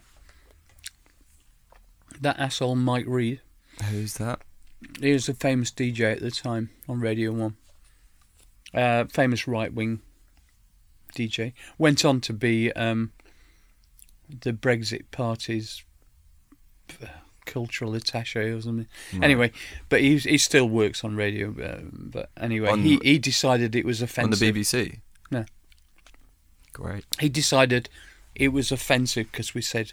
That asshole Mike Reed. Who's that? He was a famous D J at the time on Radio one. Uh, famous right-wing D J. Went on to be um, the Brexit Party's cultural attaché or something. Right. Anyway, but he he still works on radio. Uh, but anyway, on, he, he decided it was offensive. On the B B C? No. Great. He decided it was offensive because we said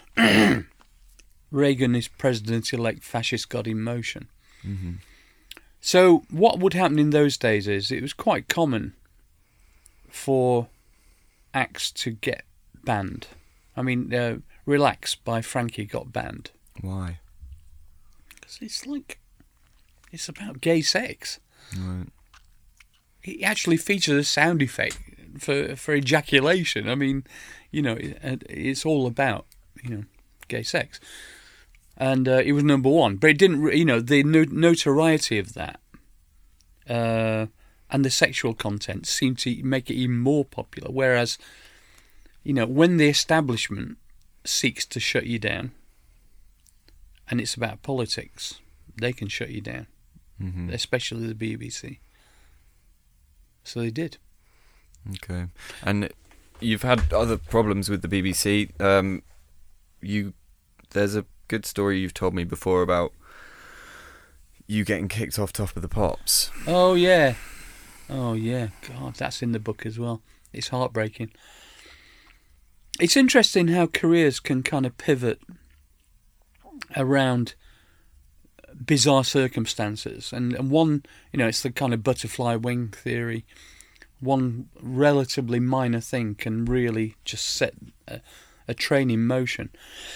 Reagan is president-elect, fascist god in motion. Mm-hmm. So what would happen in those days is it was quite common for acts to get banned. I mean, uh, Relax by Frankie got banned. Why? Because it's like, it's about gay sex. Right. It actually features a sound effect for for ejaculation. I mean, you know, it, it's all about, you know, gay sex. And uh, it was number one. But it didn't, you know, the no- notoriety of that uh, and the sexual content seemed to make it even more popular. Whereas, you know, when the establishment seeks to shut you down, and it's about politics, they can shut you down, mm-hmm. especially the B B C. So they did. Okay. And you've had other problems with the B B C. Um, you, there's a good story you've told me before about you getting kicked off Top of the Pops. Oh, yeah. Oh, yeah. God, that's in the book as well. It's heartbreaking. It's interesting how careers can kind of pivot around bizarre circumstances. And, and one, you know, it's the kind of butterfly wing theory. One relatively minor thing can really just set a, a train in motion,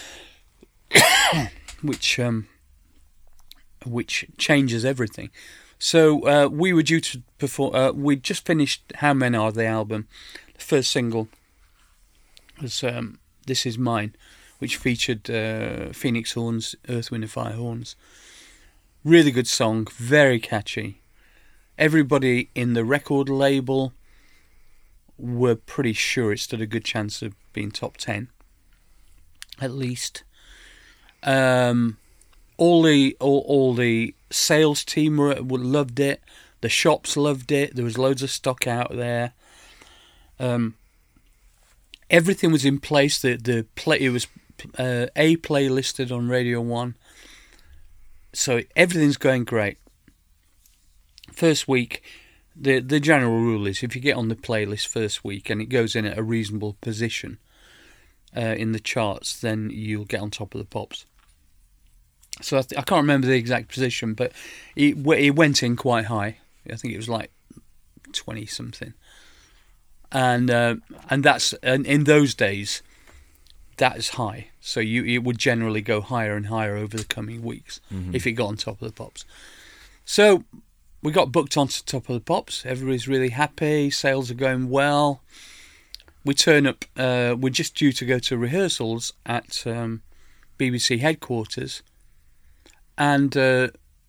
which um, which changes everything. So uh, we were due to perform. Uh, we just finished How Men Are, the album. The first single was um, This Is Mine, which featured uh, Phoenix Horns, Earth, Wind and Fire horns. Really good song, very catchy. Everybody in the record label were pretty sure it stood a good chance of being top ten, at least. Um, all the all, all the sales team were, loved it. The shops loved it. There was loads of stock out there. Um, everything was in place. The the play it was uh, a play listed on Radio One. So everything's going great. First week, the the general rule is if you get on the playlist first week and it goes in at a reasonable position uh, in the charts, then you'll get on Top of the Pops. So I, th- I can't remember the exact position, but it, it went in quite high. I think it was like twenty something, and uh, and that's and in those days, that is high. So you it would generally go higher and higher over the coming weeks mm-hmm. if it got on Top of the Pops. So we got booked onto Top of the Pops. Everybody's really happy. Sales are going well. We turn up. Uh, we're just due to go to rehearsals at um, B B C headquarters, and uh,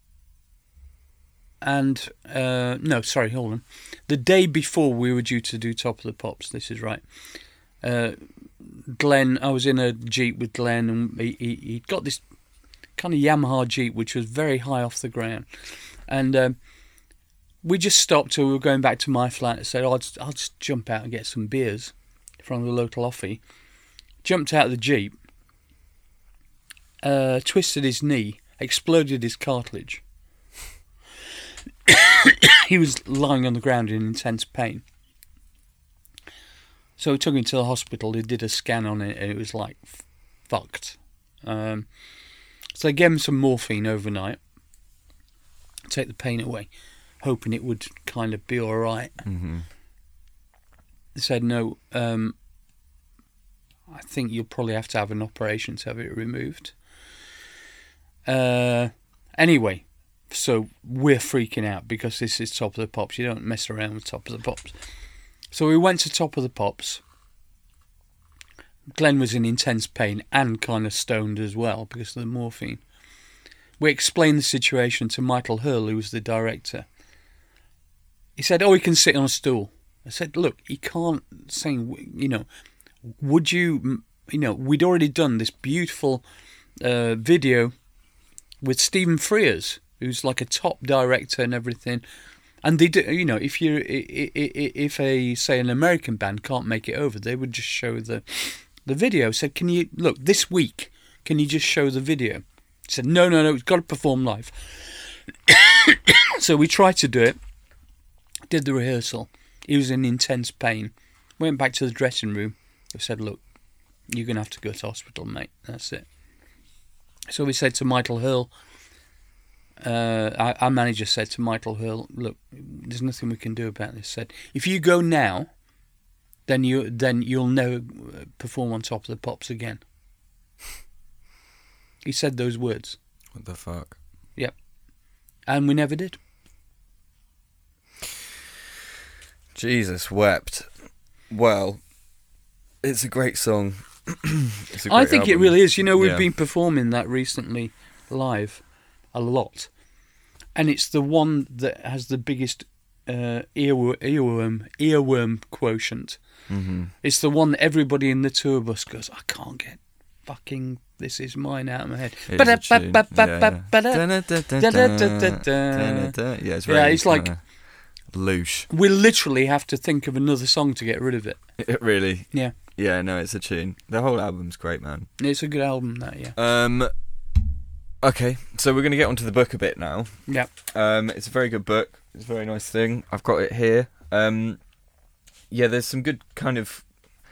and uh, no, sorry, hold on. The day before we were due to do Top of the Pops. This is right. uh, Glenn, I was in a Jeep with Glenn, and he, he, he'd got this kind of Yamaha Jeep, which was very high off the ground. And um, we just stopped, and we were going back to my flat, and said, oh, I'll, just, I'll just jump out and get some beers from the local offie. Jumped out of the Jeep, uh, twisted his knee, exploded his cartilage. He was lying on the ground in intense pain. So we took him to the hospital. They did a scan on it, and it was like f- fucked. Um, so they gave him some morphine overnight, take the pain away, hoping it would kind of be all right. Mm-hmm. They said, no, um, I think you'll probably have to have an operation to have it removed. Uh, anyway, so we're freaking out because this is Top of the Pops. You don't mess around with Top of the Pops. So we went to Top of the Pops. Glenn was in intense pain and kind of stoned as well because of the morphine. We explained the situation to Michael Hurl, who was the director. He said, oh, he can sit on a stool. I said, look, he can't sing, you know, would you, you know, we'd already done this beautiful uh, video with Stephen Frears, who's like a top director and everything. And they do, you know, if you if a say an American band can't make it over, they would just show the the video. Said, can you look this week? Can you just show the video? He said, no, no, no, it's got to perform live. So we tried to do it. Did the rehearsal. He was in intense pain. Went back to the dressing room. They said, look, you're gonna have to go to hospital, mate. That's it. So we said to Michael Hurl. Uh, our, our manager said to Michael Hurl, look, there's nothing we can do about this. Said, if you go now, then, you, then you'll never perform on Top of the Pops again. He said those words. What the fuck? Yep. And we never did. Jesus wept. Well, it's a great song. It's a great I think album. it really is. You know, we've Yeah. been performing that recently live a lot. And it's the one that has the biggest uh, earworm, earworm, earworm quotient. Mm-hmm. It's the one that everybody in the tour bus goes, I can't get fucking This Is Mine out of my head. It is a tune. Yeah, yeah, it's very Yeah, it's like- kinda louche. We literally have to think of another song to get rid of it. It really. Yeah. Yeah, no, it's a tune. The whole album's great, man. It's a good album, that, yeah. Um. Okay, so we're going to get onto the book a bit now. Yeah. Um, it's a very good book. It's a very nice thing. I've got it here. Um, yeah, there's some good kind of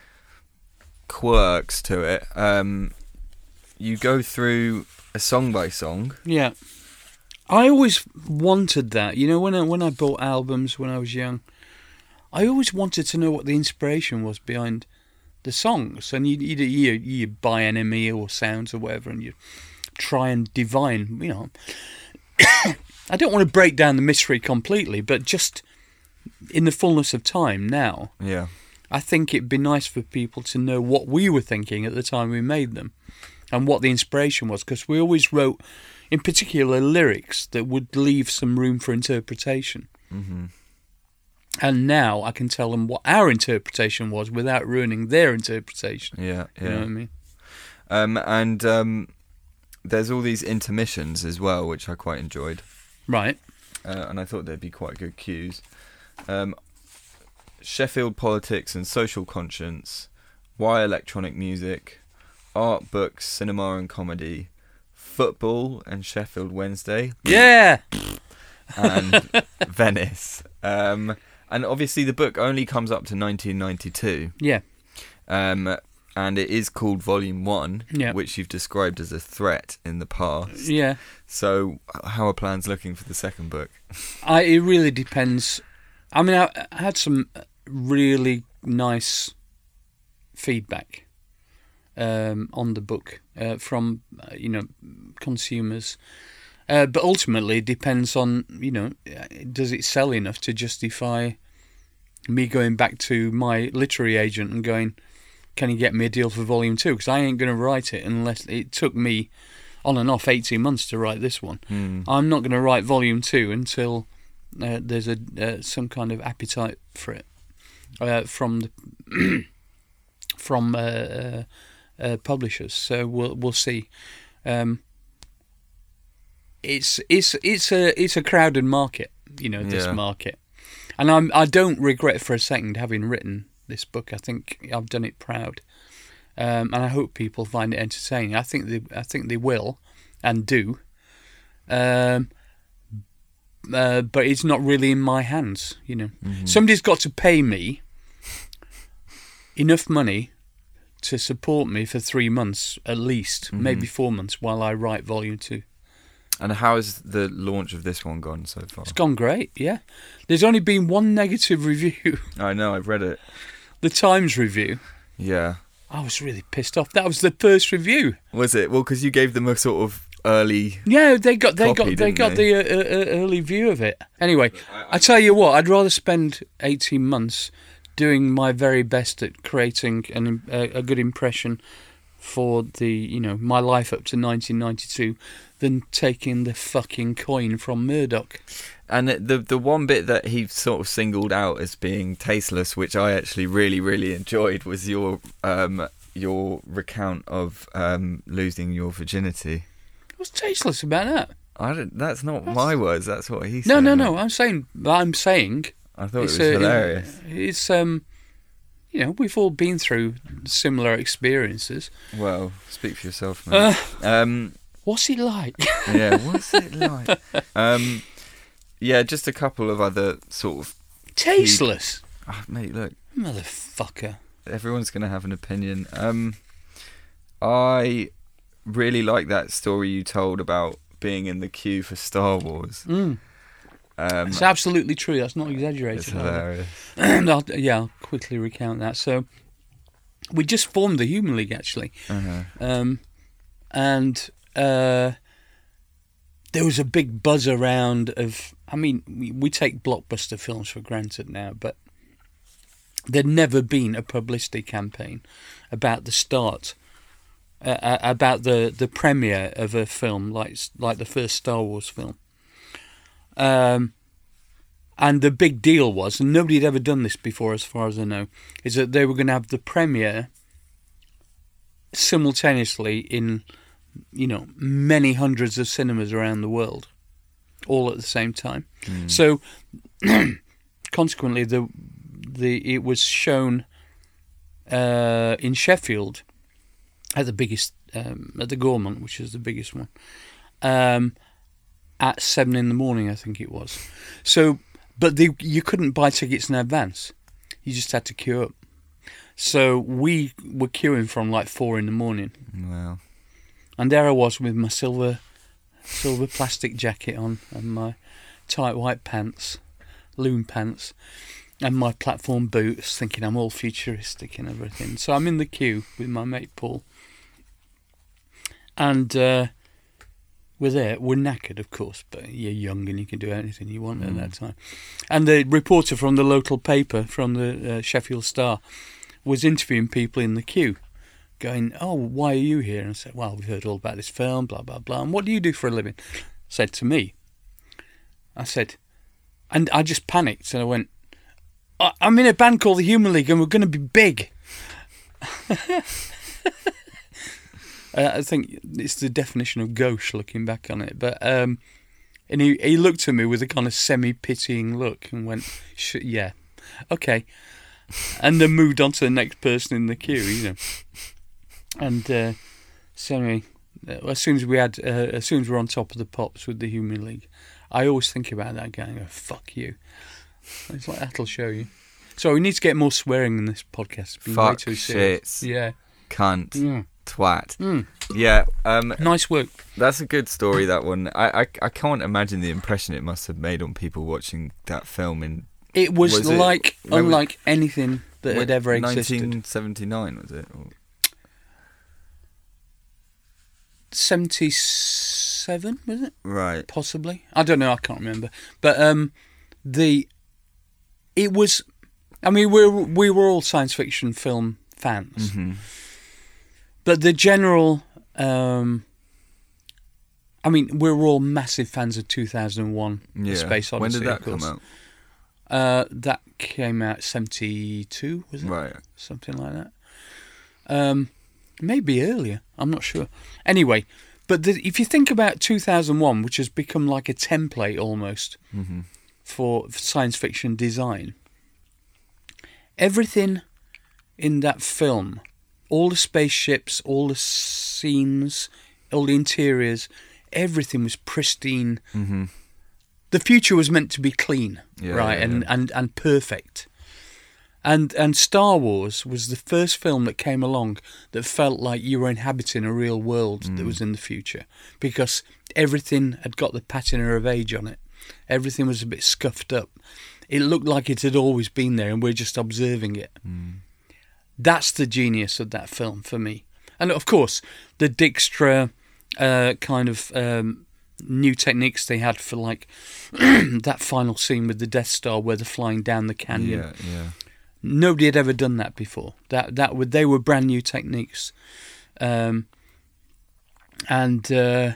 quirks to it. Um, you go through a song by song. Yeah. I always wanted that. You know, when I, when I bought albums when I was young, I always wanted to know what the inspiration was behind the songs. And you you you, you buy N M E or Sounds or whatever, and you try and divine, you know. I don't want to break down the mystery completely, but just in the fullness of time now, Yeah. I think it'd be nice for people to know what we were thinking at the time we made them and what the inspiration was, because we always wrote, in particular, lyrics that would leave some room for interpretation. Mm-hmm. And now I can tell them what our interpretation was without ruining their interpretation. Yeah, yeah. You know what I mean? Um, and um, there's all these intermissions as well, which I quite enjoyed. Right. Uh, and I thought they'd be quite good cues. Um, Sheffield politics and social conscience, why electronic music, art, books, cinema and comedy, football and Sheffield Wednesday. Yeah! And Venice. Um, and obviously the book only comes up to nineteen ninety-two. Yeah. Um, and it is called Volume one, Yeah. which you've described as a threat in the past. Yeah. So how are plans looking for the second book? I, it really depends. I mean, I, I had some really nice feedback um, on the book uh, from, uh, you know, consumers. Uh, but ultimately, it depends on, you know, does it sell enough to justify me going back to my literary agent and going, can you get me a deal for volume two? Because I ain't going to write it unless it took me on and off eighteen months to write this one. Hmm. I'm not going to write volume two until uh, there's a uh, some kind of appetite for it uh, from the from uh, uh, uh, publishers. So we'll we'll see. Um, it's it's it's a it's a crowded market, you know, this Yeah. market, and I'm I don't regret for a second having written this book. I think I've done it proud, um, and I hope people find it entertaining. I think they I think they will, and do. Um, uh, but it's not really in my hands, you know. Mm-hmm. Somebody's got to pay me enough money to support me for three months at least, Mm-hmm. maybe four months, while I write volume two. And how has the launch of this one gone so far? It's gone great, yeah. There's only been one negative review, I know, I've read it. the Times review. Yeah. I was really pissed off. That was the first review. Was it? Well, because you gave them a sort of early... Yeah, they got they Copy, got they didn't got they? the uh, uh, early view of it. Anyway, I tell you what, I'd rather spend eighteen months doing my very best at creating an, a, a good impression for the you know my life up to nineteen ninety-two than taking the fucking coin from Murdoch. And the the one bit that he sort of singled out as being tasteless, which I actually really, really enjoyed, was your um, your recount of um, losing your virginity. What's tasteless about that? I don't, that's not my words. That's what he said. No, no, no. I'm saying, I'm saying. I thought it's it was a- hilarious. It's um, you know, we've all been through similar experiences. Well, speak for yourself, man. Uh, um, what's it like? yeah, what's it like? Um, yeah, just a couple of other sort of... Tasteless, Oh, mate, look, motherfucker. everyone's going to have an opinion. Um, I really like that story you told about being in the queue for Star Wars. Mm. Um, It's absolutely true. That's not exaggerated. it's hilarious. I'll, yeah, I'll quickly recount that. So, we just formed the Human League, actually. Uh-huh. Um, and uh, there was a big buzz around of... I mean, we, we take blockbuster films for granted now, but there'd never been a publicity campaign about the start, uh, about the, the premiere of a film like like the first Star Wars film. Um, and the big deal was, and nobody had ever done this before as far as I know, is that they were going to have the premiere simultaneously in, you know, many hundreds of cinemas around the world, all at the same time. Mm. So, consequently, the the it was shown uh, in Sheffield at the biggest um, at the Gaumont, which is the biggest one, um, at seven in the morning, I think it was. So, but the, you couldn't buy tickets in advance; you just had to queue up. So we were queuing from like four in the morning. Wow. And there I was with my silver silver plastic jacket on and my tight white pants, loom pants, and my platform boots, thinking I'm all futuristic and everything. So I'm in the queue with my mate Paul. And uh, we're there. We're knackered, of course, but you're young and you can do anything you want mm. at that time. And the reporter from the local paper, from the uh, Sheffield Star, was interviewing people in the queue, going, "Oh, why are you here?" And I said, "Well, we've heard all about this film, blah, blah, blah. And what do you do for a living?" Said to me. I said, and I just panicked and I went, "I'm in a band called the Human League and we're going to be big." uh, I think it's the definition of gauche looking back on it. But um, and he, he looked at me with a kind of semi-pitying look and went, Sh- yeah, okay. And then moved on to the next person in the queue, you know. And uh, so anyway, as soon as we had, uh, as soon as we're on top of the pops with the Human League, I always think about that guy and go, "Fuck you." It's like, that'll show you. So we need to get more swearing in this podcast. It's been way Fuck, too serious. shit, Yeah. cunt, Mm. twat. Mm. Yeah, um, Nice work. that's a good story. That one, I, I, I can't imagine the impression it must have made on people watching that film in. It was, Was it- like when was- unlike anything that had ever existed. nineteen seventy-nine was it? Or- seventy-seven, was it? Right. Possibly. I don't know, I can't remember. But um, the it was, I mean, we were, we were all science fiction film fans. Mm-hmm. But the general, um, I mean, we were all massive fans of two thousand one, Yeah. A Space Odyssey, When did that of course. come out? Uh, that came out seventy-two, was it? Right. Something like that. Um, maybe earlier. I'm not sure. Anyway, but the, if you think about two thousand one, which has become like a template almost Mm-hmm. for science fiction design, everything in that film, all the spaceships, all the scenes, all the interiors, everything was pristine. Mm-hmm. The future was meant to be clean, Yeah, right, yeah, and, yeah. and, and perfect. And and Star Wars was the first film that came along that felt like you were inhabiting a real world Mm. that was in the future, because everything had got the patina of age on it. Everything was a bit scuffed up. It looked like it had always been there, and we're just observing it. Mm. That's the genius of that film for me. And of course, the Dijkstra uh, kind of um, new techniques they had for like that final scene with the Death Star where they're flying down the canyon. Yeah, yeah. Nobody had ever done that before. That that would they were brand new techniques, um, and uh,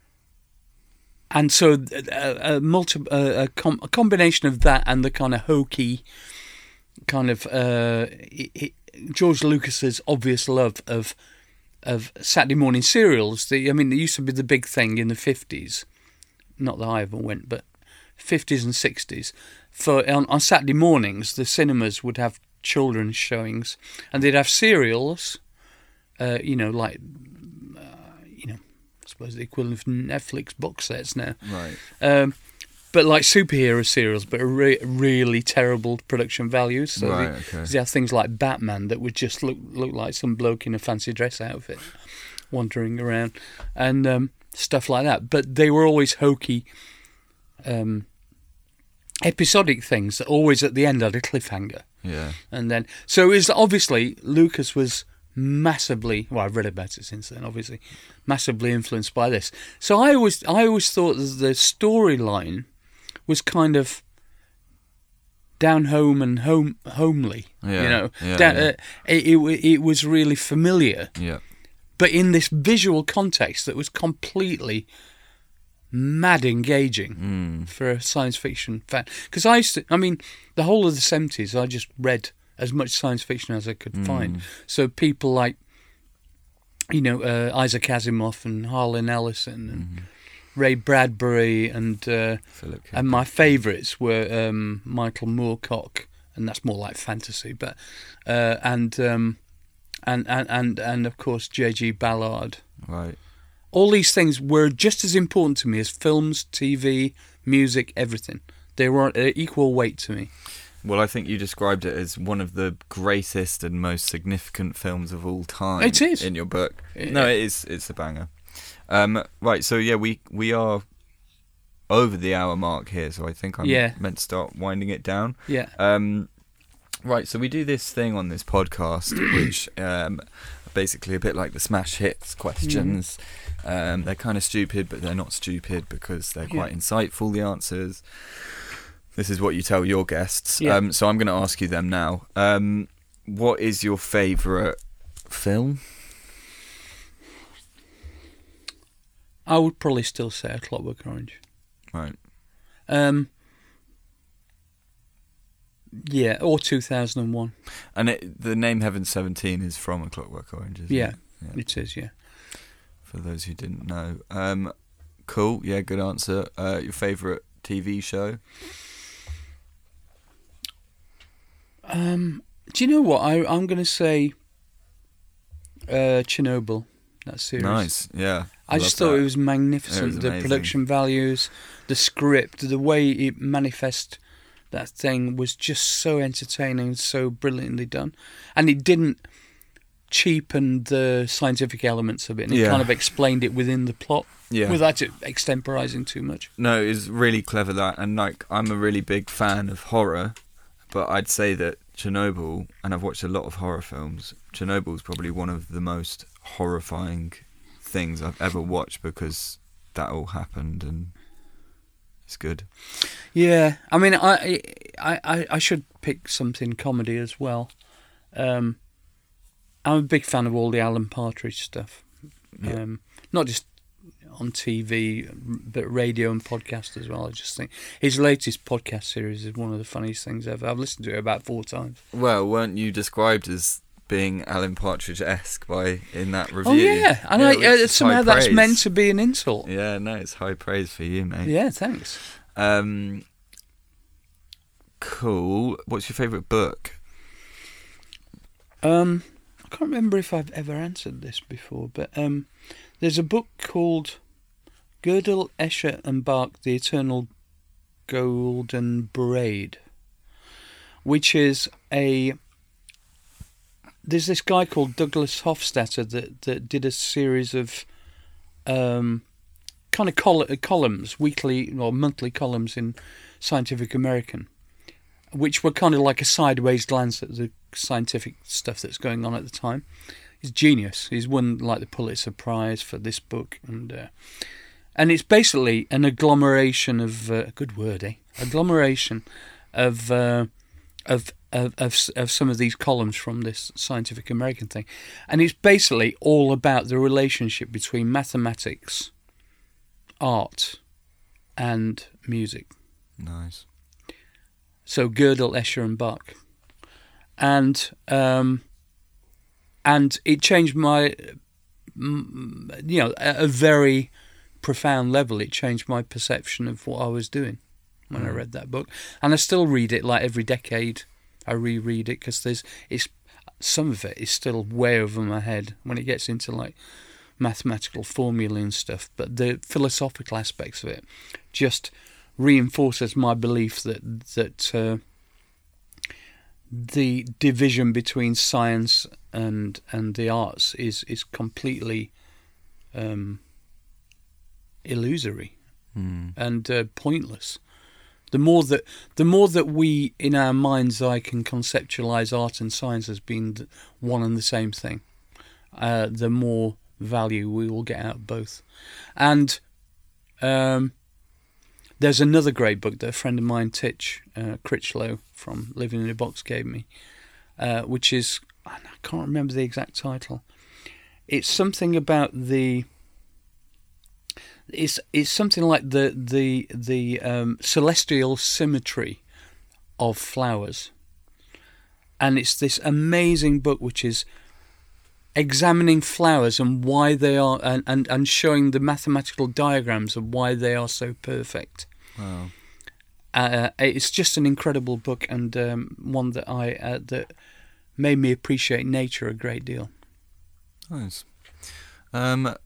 and so a, a, multi, a, a, com- a combination of that and the kind of hokey kind of uh, it, it, George Lucas's obvious love of of Saturday morning serials. The, I mean, it used to be the big thing in the fifties. Not that I ever went, but fifties and sixties. For on, on Saturday mornings, the cinemas would have children's showings, and they'd have serials. Uh, you know, like uh, you know, I suppose the equivalent of Netflix box sets now. Right. Um, but like superhero serials, but re- really terrible production values. So Right, they, okay. they have things like Batman that would just look look like some bloke in a fancy dress outfit wandering around, and um, stuff like that. But they were always hokey. Um, episodic things that always at the end had a cliffhanger. Yeah. And then, so it was obviously, Lucas was massively, well, I've read about it since then, obviously, massively influenced by this. So I always, I always thought that the storyline was kind of down home and home, homely, Yeah, you know. yeah, Down, yeah. Uh, it, it, it was really familiar, Yeah. but in this visual context that was completely mad engaging Mm. for a science fiction fan. Because I used to, I mean, the whole of the seventies, I just read as much science fiction as I could Mm. find. So people like, you know, uh, Isaac Asimov and Harlan Ellison and Mhm. Ray Bradbury and uh, Philip K. and my favourites were um, Michael Moorcock, and that's more like fantasy, but uh, and, um, and and and and of course J G Ballard. Right. All these things were just as important to me as films, T V, music, everything. They were at equal weight to me. Well, I think you described it as one of the greatest and most significant films of all time. It is. In your book. Yeah. No, it is. It's a banger. Um, right, so yeah, we we are over the hour mark here, so I think I'm Yeah. meant to start winding it down. Yeah. Um, right, so we do this thing on this podcast, which um, basically a bit like the smash hits questions. Um, they're kind of stupid, but they're not stupid because they're quite Yeah. insightful, the answers. This is what you tell your guests. Yeah. Um, so I'm going to ask you them now. Um, what is your favourite film? I would probably still say A Clockwork Orange. Right. Um, yeah, or two thousand one. And it, the name Heaven seventeen is from A Clockwork Orange, isn't Yeah, it? Yeah. it is, yeah. For those who didn't know. Um, cool. Yeah, good answer. Uh, your favourite T V show? Um, do you know what? I, I'm going to say uh, Chernobyl, that series. Nice. Yeah. I just thought that. it was magnificent. It was the amazing. production values, the script, the way it manifest that thing was just so entertaining and so brilliantly done. And it didn't cheapen the scientific elements of it. And it Yeah. kind of explained it within the plot Yeah. without it extemporizing too much. No, it's really clever that, and like I'm a really big fan of horror, but I'd say that Chernobyl, and I've watched a lot of horror films, Chernobyl is probably one of the most horrifying things I've ever watched because that all happened, and it's good. Yeah, I mean, I I, I, I should pick something comedy as well. Um, I'm a big fan of all the Alan Partridge stuff. Yeah. Um, not just on T V, but radio and podcast as well. I just think his latest podcast series is one of the funniest things ever. I've listened to it about four times. Well, weren't you described as being Alan Partridge-esque by in that review. Oh yeah, and yeah, I, which uh, is somehow high that's praise. meant to be an insult. Yeah, no, it's high praise for you, mate. Yeah, thanks. Um, cool. What's your favourite book? Um, I can't remember if I've ever answered this before, but um, there's a book called Gödel, Escher and Bach, The Eternal Golden Braid, which is a... There's this guy called Douglas Hofstadter that, that did a series of um, kind of col- columns, weekly or monthly columns in Scientific American, which were kind of like a sideways glance at the scientific stuff that's going on at the time. He's genius. He's won like the Pulitzer Prize for this book, and uh, and it's basically an agglomeration of uh, good word, eh? Agglomeration of uh, of, of of of some of these columns from this Scientific American thing, and it's basically all about the relationship between mathematics, art, and music. Nice. So Gödel, Escher, and Bach, and um, and it changed my, you know, at a very profound level. It changed my perception of what I was doing when mm. I read that book, and I still read it like every decade. I reread it because there's it's some of it is still way over my head when it gets into like mathematical formulae and stuff, but the philosophical aspects of it just reinforces my belief that that uh, the division between science and and the arts is is completely um, illusory mm. and uh, pointless. The more that the more that we in our mind's eye can conceptualize art and science as being one and the same thing, uh, the more value we will get out of both. And um, there's another great book that a friend of mine, Titch uh, Critchlow from Living in a Box, gave me, uh, which is, I can't remember the exact title. It's something about the, it's it's something like the the the um, celestial symmetry of flowers, and it's this amazing book which is examining flowers and why they are, and, and, and showing the mathematical diagrams of why they are so perfect. Wow. Uh, it's just an incredible book, and um, one that I uh, that made me appreciate nature a great deal. Nice. Um,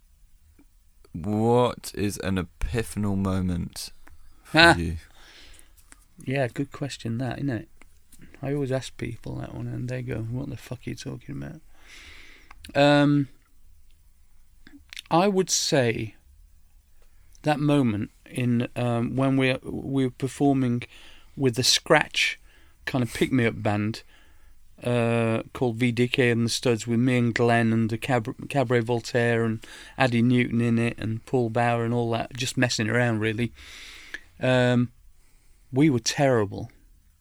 what is an epiphanal moment for Ah. you? Yeah, good question that, isn't it? I always ask people that one, and they go, "What the fuck are you talking about?" Um, I would say that moment in um, when we we were performing with the Scratch kind of pick-me-up band uh, called V D K and the Studs, with me and Glenn and the Cab- Cabaret Voltaire and Addie Newton in it and Paul Bauer and all that, just messing around really. Um, we were terrible.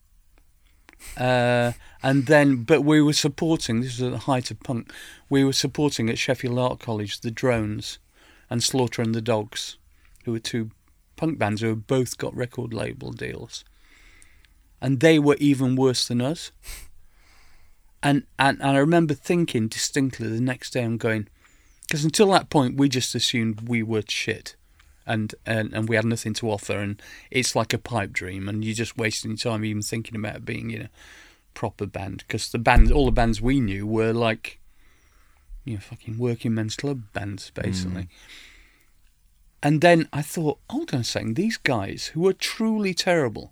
Uh, and then, but we were supporting, this was at the height of punk, we were supporting at Sheffield Art College the Drones and Slaughter and the Dogs, who were two punk bands who had both got record label deals. And they were even worse than us. And, and, and I remember thinking distinctly the next day, I'm going, because until that point we just assumed we were shit. And, and and we had nothing to offer, and it's like a pipe dream, and you're just wasting your time even thinking about being, you know, proper band, because the band, all the bands we knew were like, you know, fucking working men's club bands basically. Mm. And then I thought, hold on a second, these guys who are truly terrible,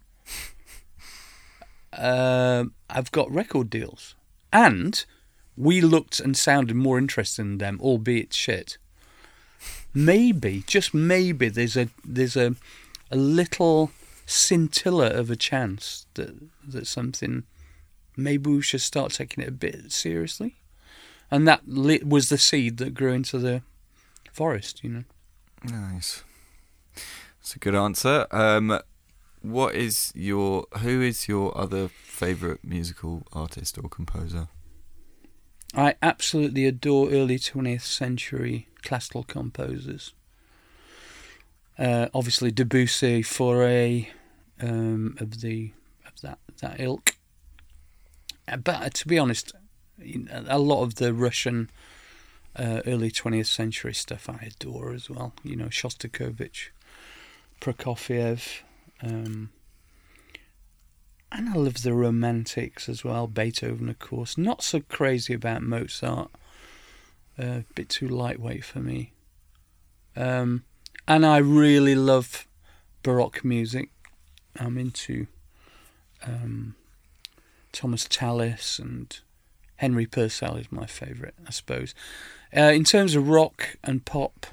uh, have got record deals, and we looked and sounded more interesting than them, albeit shit. Maybe, just maybe, there's a there's a a little scintilla of a chance that that something, maybe we should start taking it a bit seriously, and that li- was the seed that grew into the forest, you know. Nice. That's a good answer. Um, what is your who is your other favourite musical artist or composer? I absolutely adore early twentieth century classical composers. Uh, obviously Debussy, Fauré, um, of the of that that ilk. But uh, to be honest, a lot of the Russian uh, early twentieth century stuff I adore as well. You know, Shostakovich, Prokofiev, um, and I love the Romantics as well. Beethoven, of course. Not so crazy about Mozart. A uh, bit too lightweight for me. Um, and I really love Baroque music. I'm into um, Thomas Tallis, and Henry Purcell is my favourite, I suppose. Uh, in terms of rock and pop,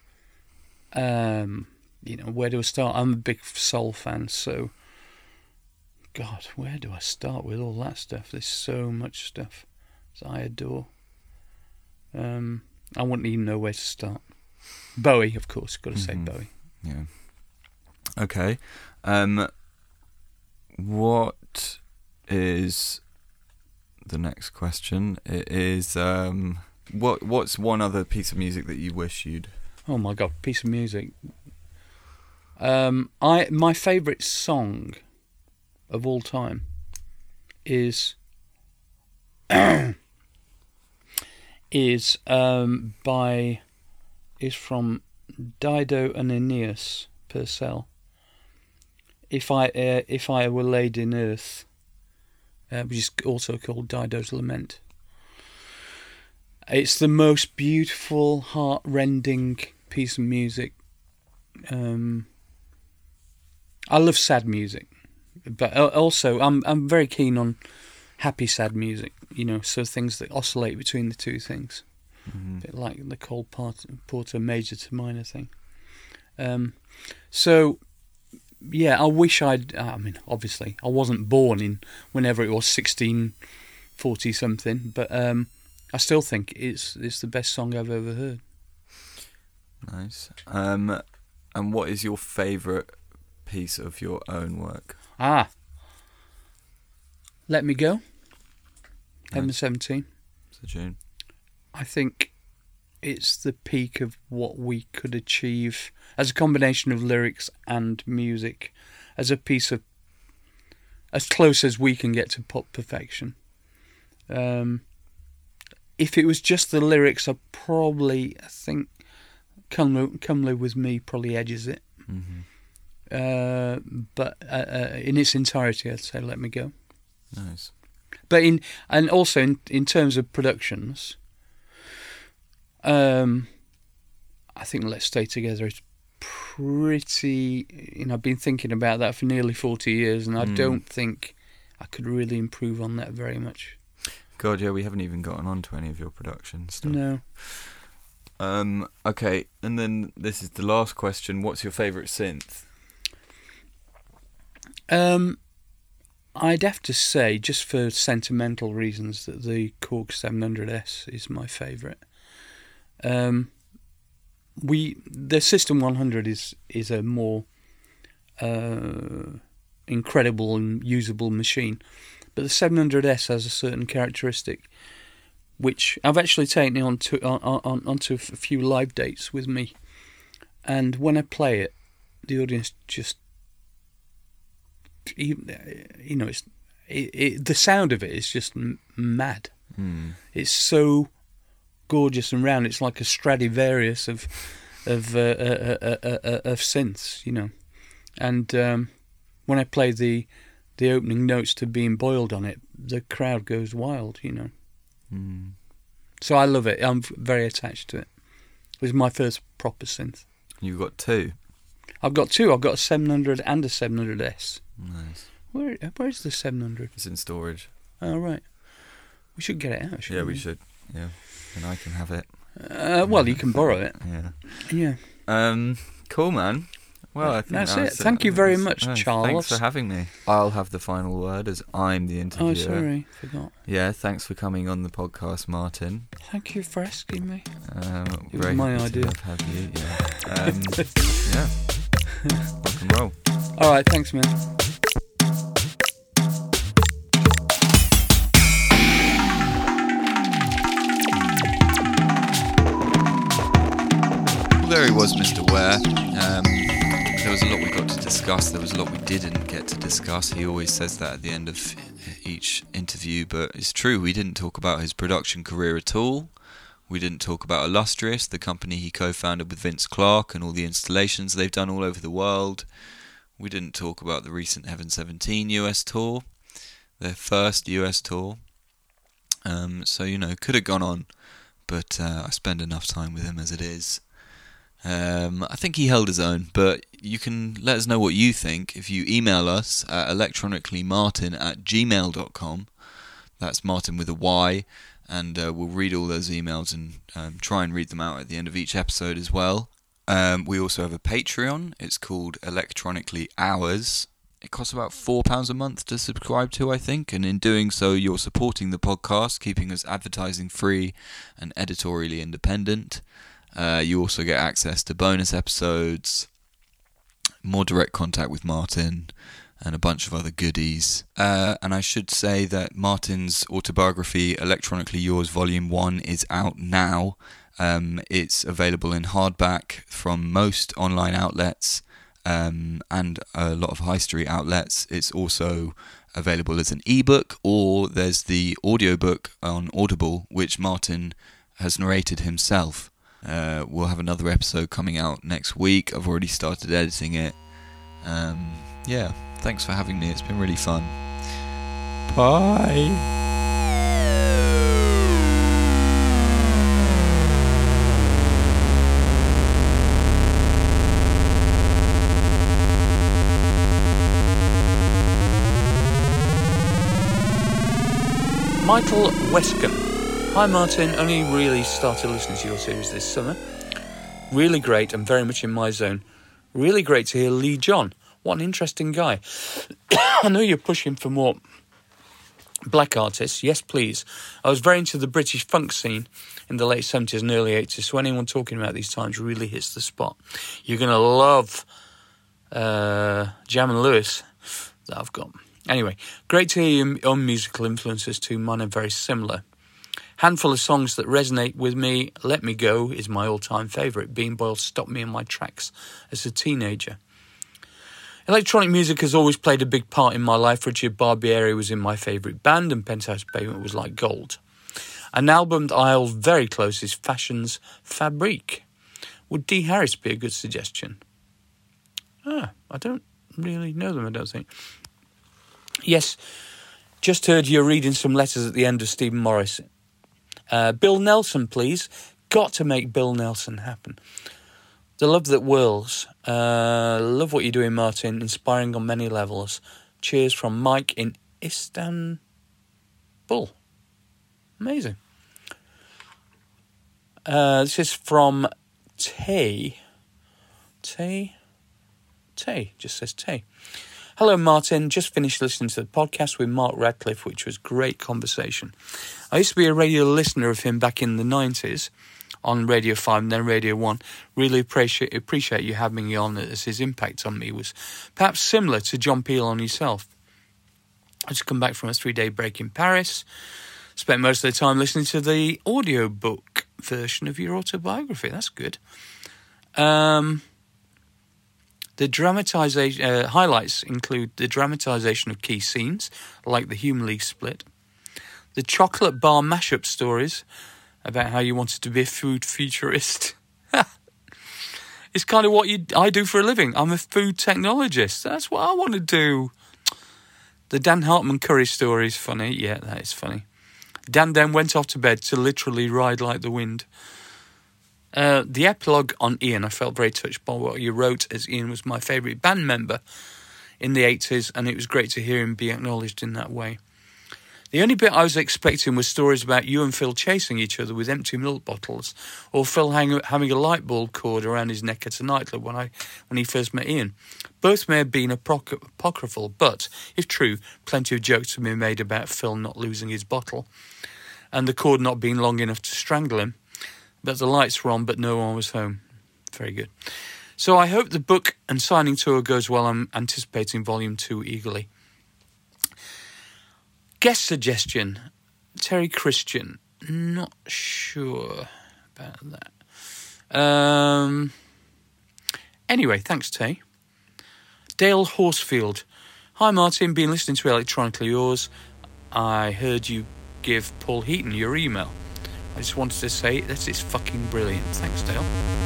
um, you know, where do I start? I'm a big soul fan, so God, where do I start with all that stuff? There's so much stuff that I adore. Um, I wouldn't even know where to start. Bowie, of course, got to say Mm-hmm. Bowie. Yeah. Okay. Um, what is the next question? It is um, what what's one other piece of music that you wish you'd? Oh my God, piece of music. Um, I my favourite song of all time is is um, by is from Dido and Aeneas Purcell. If I uh, if I were laid in earth, uh, which is also called Dido's Lament. It's the most beautiful, heart-rending piece of music. Um, I love sad music, but also I'm I'm very keen on happy sad music. You know, so things that oscillate between the two things, Mm-hmm. a bit like the Cole Porter major to minor thing. Um, so. Yeah, I wish I'd. I mean, obviously, I wasn't born in whenever it was sixteen forty something, but um, I still think it's it's the best song I've ever heard. Nice. Um, and what is your favourite piece of your own work? Ah, Let Me Go. Heaven Nice. seventeen. It's a tune. I think it's the peak of what we could achieve as a combination of lyrics and music, as a piece of, as close as we can get to pop perfection. Um, if it was just the lyrics, I probably, I think, Come, Come Live With Me probably edges it. Mm-hmm. Uh, but uh, uh, in its entirety, I'd say Let Me Go. Nice. But in and also in in terms of productions, um, I think Let's Stay Together is pretty. You know, I've been thinking about that for nearly forty years, and I Mm. don't think I could really improve on that very much. God, yeah, we haven't even gotten on to any of your production stuff. No. Um. Okay, and then this is the last question. What's your favourite synth? Um, I'd have to say, just for sentimental reasons, that the Korg seven hundred S is my favourite. Um, we the System one hundred is is a more uh, incredible and usable machine, but the seven hundred S has a certain characteristic, which I've actually taken on to on, on onto a few live dates with me, and when I play it, the audience just. You know, it's it, it, the sound of it is just m- mad. Mm. It's so gorgeous and round. It's like a Stradivarius of of uh, uh, uh, uh, uh, of synths, you know. And um, when I play the the opening notes to Being Boiled on it, the crowd goes wild, you know. Mm. So I love it. I'm very attached to it. It was my first proper synth. You've got two. I've got two. I've got a seven hundred and a seven hundred S. Nice. Where where's the seven hundred? It's in storage. Oh, right. We should get it out, shouldn't Yeah, we? we should. Yeah, and I can have it. Uh, well, you can borrow it. Yeah. Yeah. Um. Cool, man. Well, I think That's that it. was, Thank you very that's- much, oh, Charles. Thanks for having me. I'll have the final word as I'm the interviewer. Oh, sorry. Forgot. Yeah, thanks for coming on the podcast, Martin. Thank you for asking me. Um, It was very my happy idea. to have, have you. Yeah. Um, yeah. Rock and roll. All right. Thanks, man. Well, there he was, Mister Ware. Um, there was a lot we got to discuss. There was a lot we didn't get to discuss. He always says that at the end of each interview, but it's true, we didn't talk about his production career at all. We didn't talk about Illustrious, the company he co-founded with Vince Clarke, and all the installations they've done all over the world. We didn't talk about the recent Heaven seventeen U S tour, their first U S tour. Um, so, you know, could have gone on, but uh, I spend enough time with him as it is. Um, I think he held his own, but you can let us know what you think if you email us at electronicallymartin at gmail dot com. That's Martin with a Y. And uh, we'll read all those emails and um, try and read them out at the end of each episode as well. Um, we also have a Patreon. It's called Electronically Hours. It costs about four pounds a month to subscribe to, I think. And in doing so, you're supporting the podcast, keeping us advertising free and editorially independent. Uh, you also get access to bonus episodes, more direct contact with Martin, and a bunch of other goodies. Uh, and I should say that Martin's autobiography, Electronically Yours Volume one, is out now. Um, it's available in hardback from most online outlets um, and a lot of high street outlets. It's also available as an ebook, or there's the audiobook on Audible, which Martin has narrated himself. Uh, we'll have another episode coming out next week. I've already started editing it. Um, yeah. Thanks for having me. It's been really fun. Bye. Michael Wescombe. Hi Martin, only really started listening to your series this summer. Really great and very much in my zone. Really great to hear Lee John. What an interesting guy. I know you're pushing for more black artists. Yes, please. I was very into the British funk scene in the late seventies and early eighties, so anyone talking about these times really hits the spot. You're going to love uh, Jam and Lewis that I've got. Anyway, great to hear your own musical influences too. Mine are very similar. Handful of songs that resonate with me. Let Me Go is my all-time favourite. Bean Boyle stopped me in my tracks as a teenager. Electronic music has always played a big part in my life. Richard Barbieri was in my favourite band, and Penthouse Pavement was like gold. An album that I hold very close is Fashion's Fabrique. Would Dee Harris be a good suggestion? Ah, I don't really know them, I don't think. Yes, just heard you reading some letters at the end of Stephen Morris. Uh, Bill Nelson, please. Got to make Bill Nelson happen. The love that whirls. Uh, love what you're doing, Martin. Inspiring on many levels. Cheers from Mike in Istanbul. Amazing. Uh, this is from Tay. Tay? Tay. Just says Tay. Hello, Martin. Just finished listening to the podcast with Mark Radcliffe, which was great conversation. I used to be a regular listener of him back in the nineties. On Radio five and then Radio one. Really appreciate appreciate you having me on, as his impact on me was perhaps similar to John Peel on yourself. I just come back from a three-day break in Paris. Spent most of the time listening to the audiobook version of your autobiography. That's good. Um, the dramatisation uh, highlights include the dramatisation of key scenes, like the Human League split, the chocolate bar mashup stories, about how you wanted to be a food futurist. It's kind of what you, I do for a living. I'm a food technologist. That's what I want to do. The Dan Hartman curry story is funny. Yeah, that is funny. Dan then went off to bed to literally ride like the wind. Uh, the epilogue on Ian, I felt very touched by what you wrote, as Ian was my favourite band member in the eighties, and it was great to hear him be acknowledged in that way. The only bit I was expecting was stories about you and Phil chasing each other with empty milk bottles, or Phil hang, having a light bulb cord around his neck at a nightclub when I when he first met Ian. Both may have been apoc- apocryphal, but, if true, plenty of jokes have been made about Phil not losing his bottle, and the cord not being long enough to strangle him. But the lights were on, but no one was home. Very good. So I hope the book and signing tour goes well. I'm anticipating volume two eagerly. Guest suggestion, Terry Christian. Not sure about that. Um. Anyway, thanks, Tay. Dale Horsefield. Hi, Martin. Been listening to Electronically Yours. I heard you give Paul Heaton your email. I just wanted to say this is fucking brilliant. Thanks, Dale.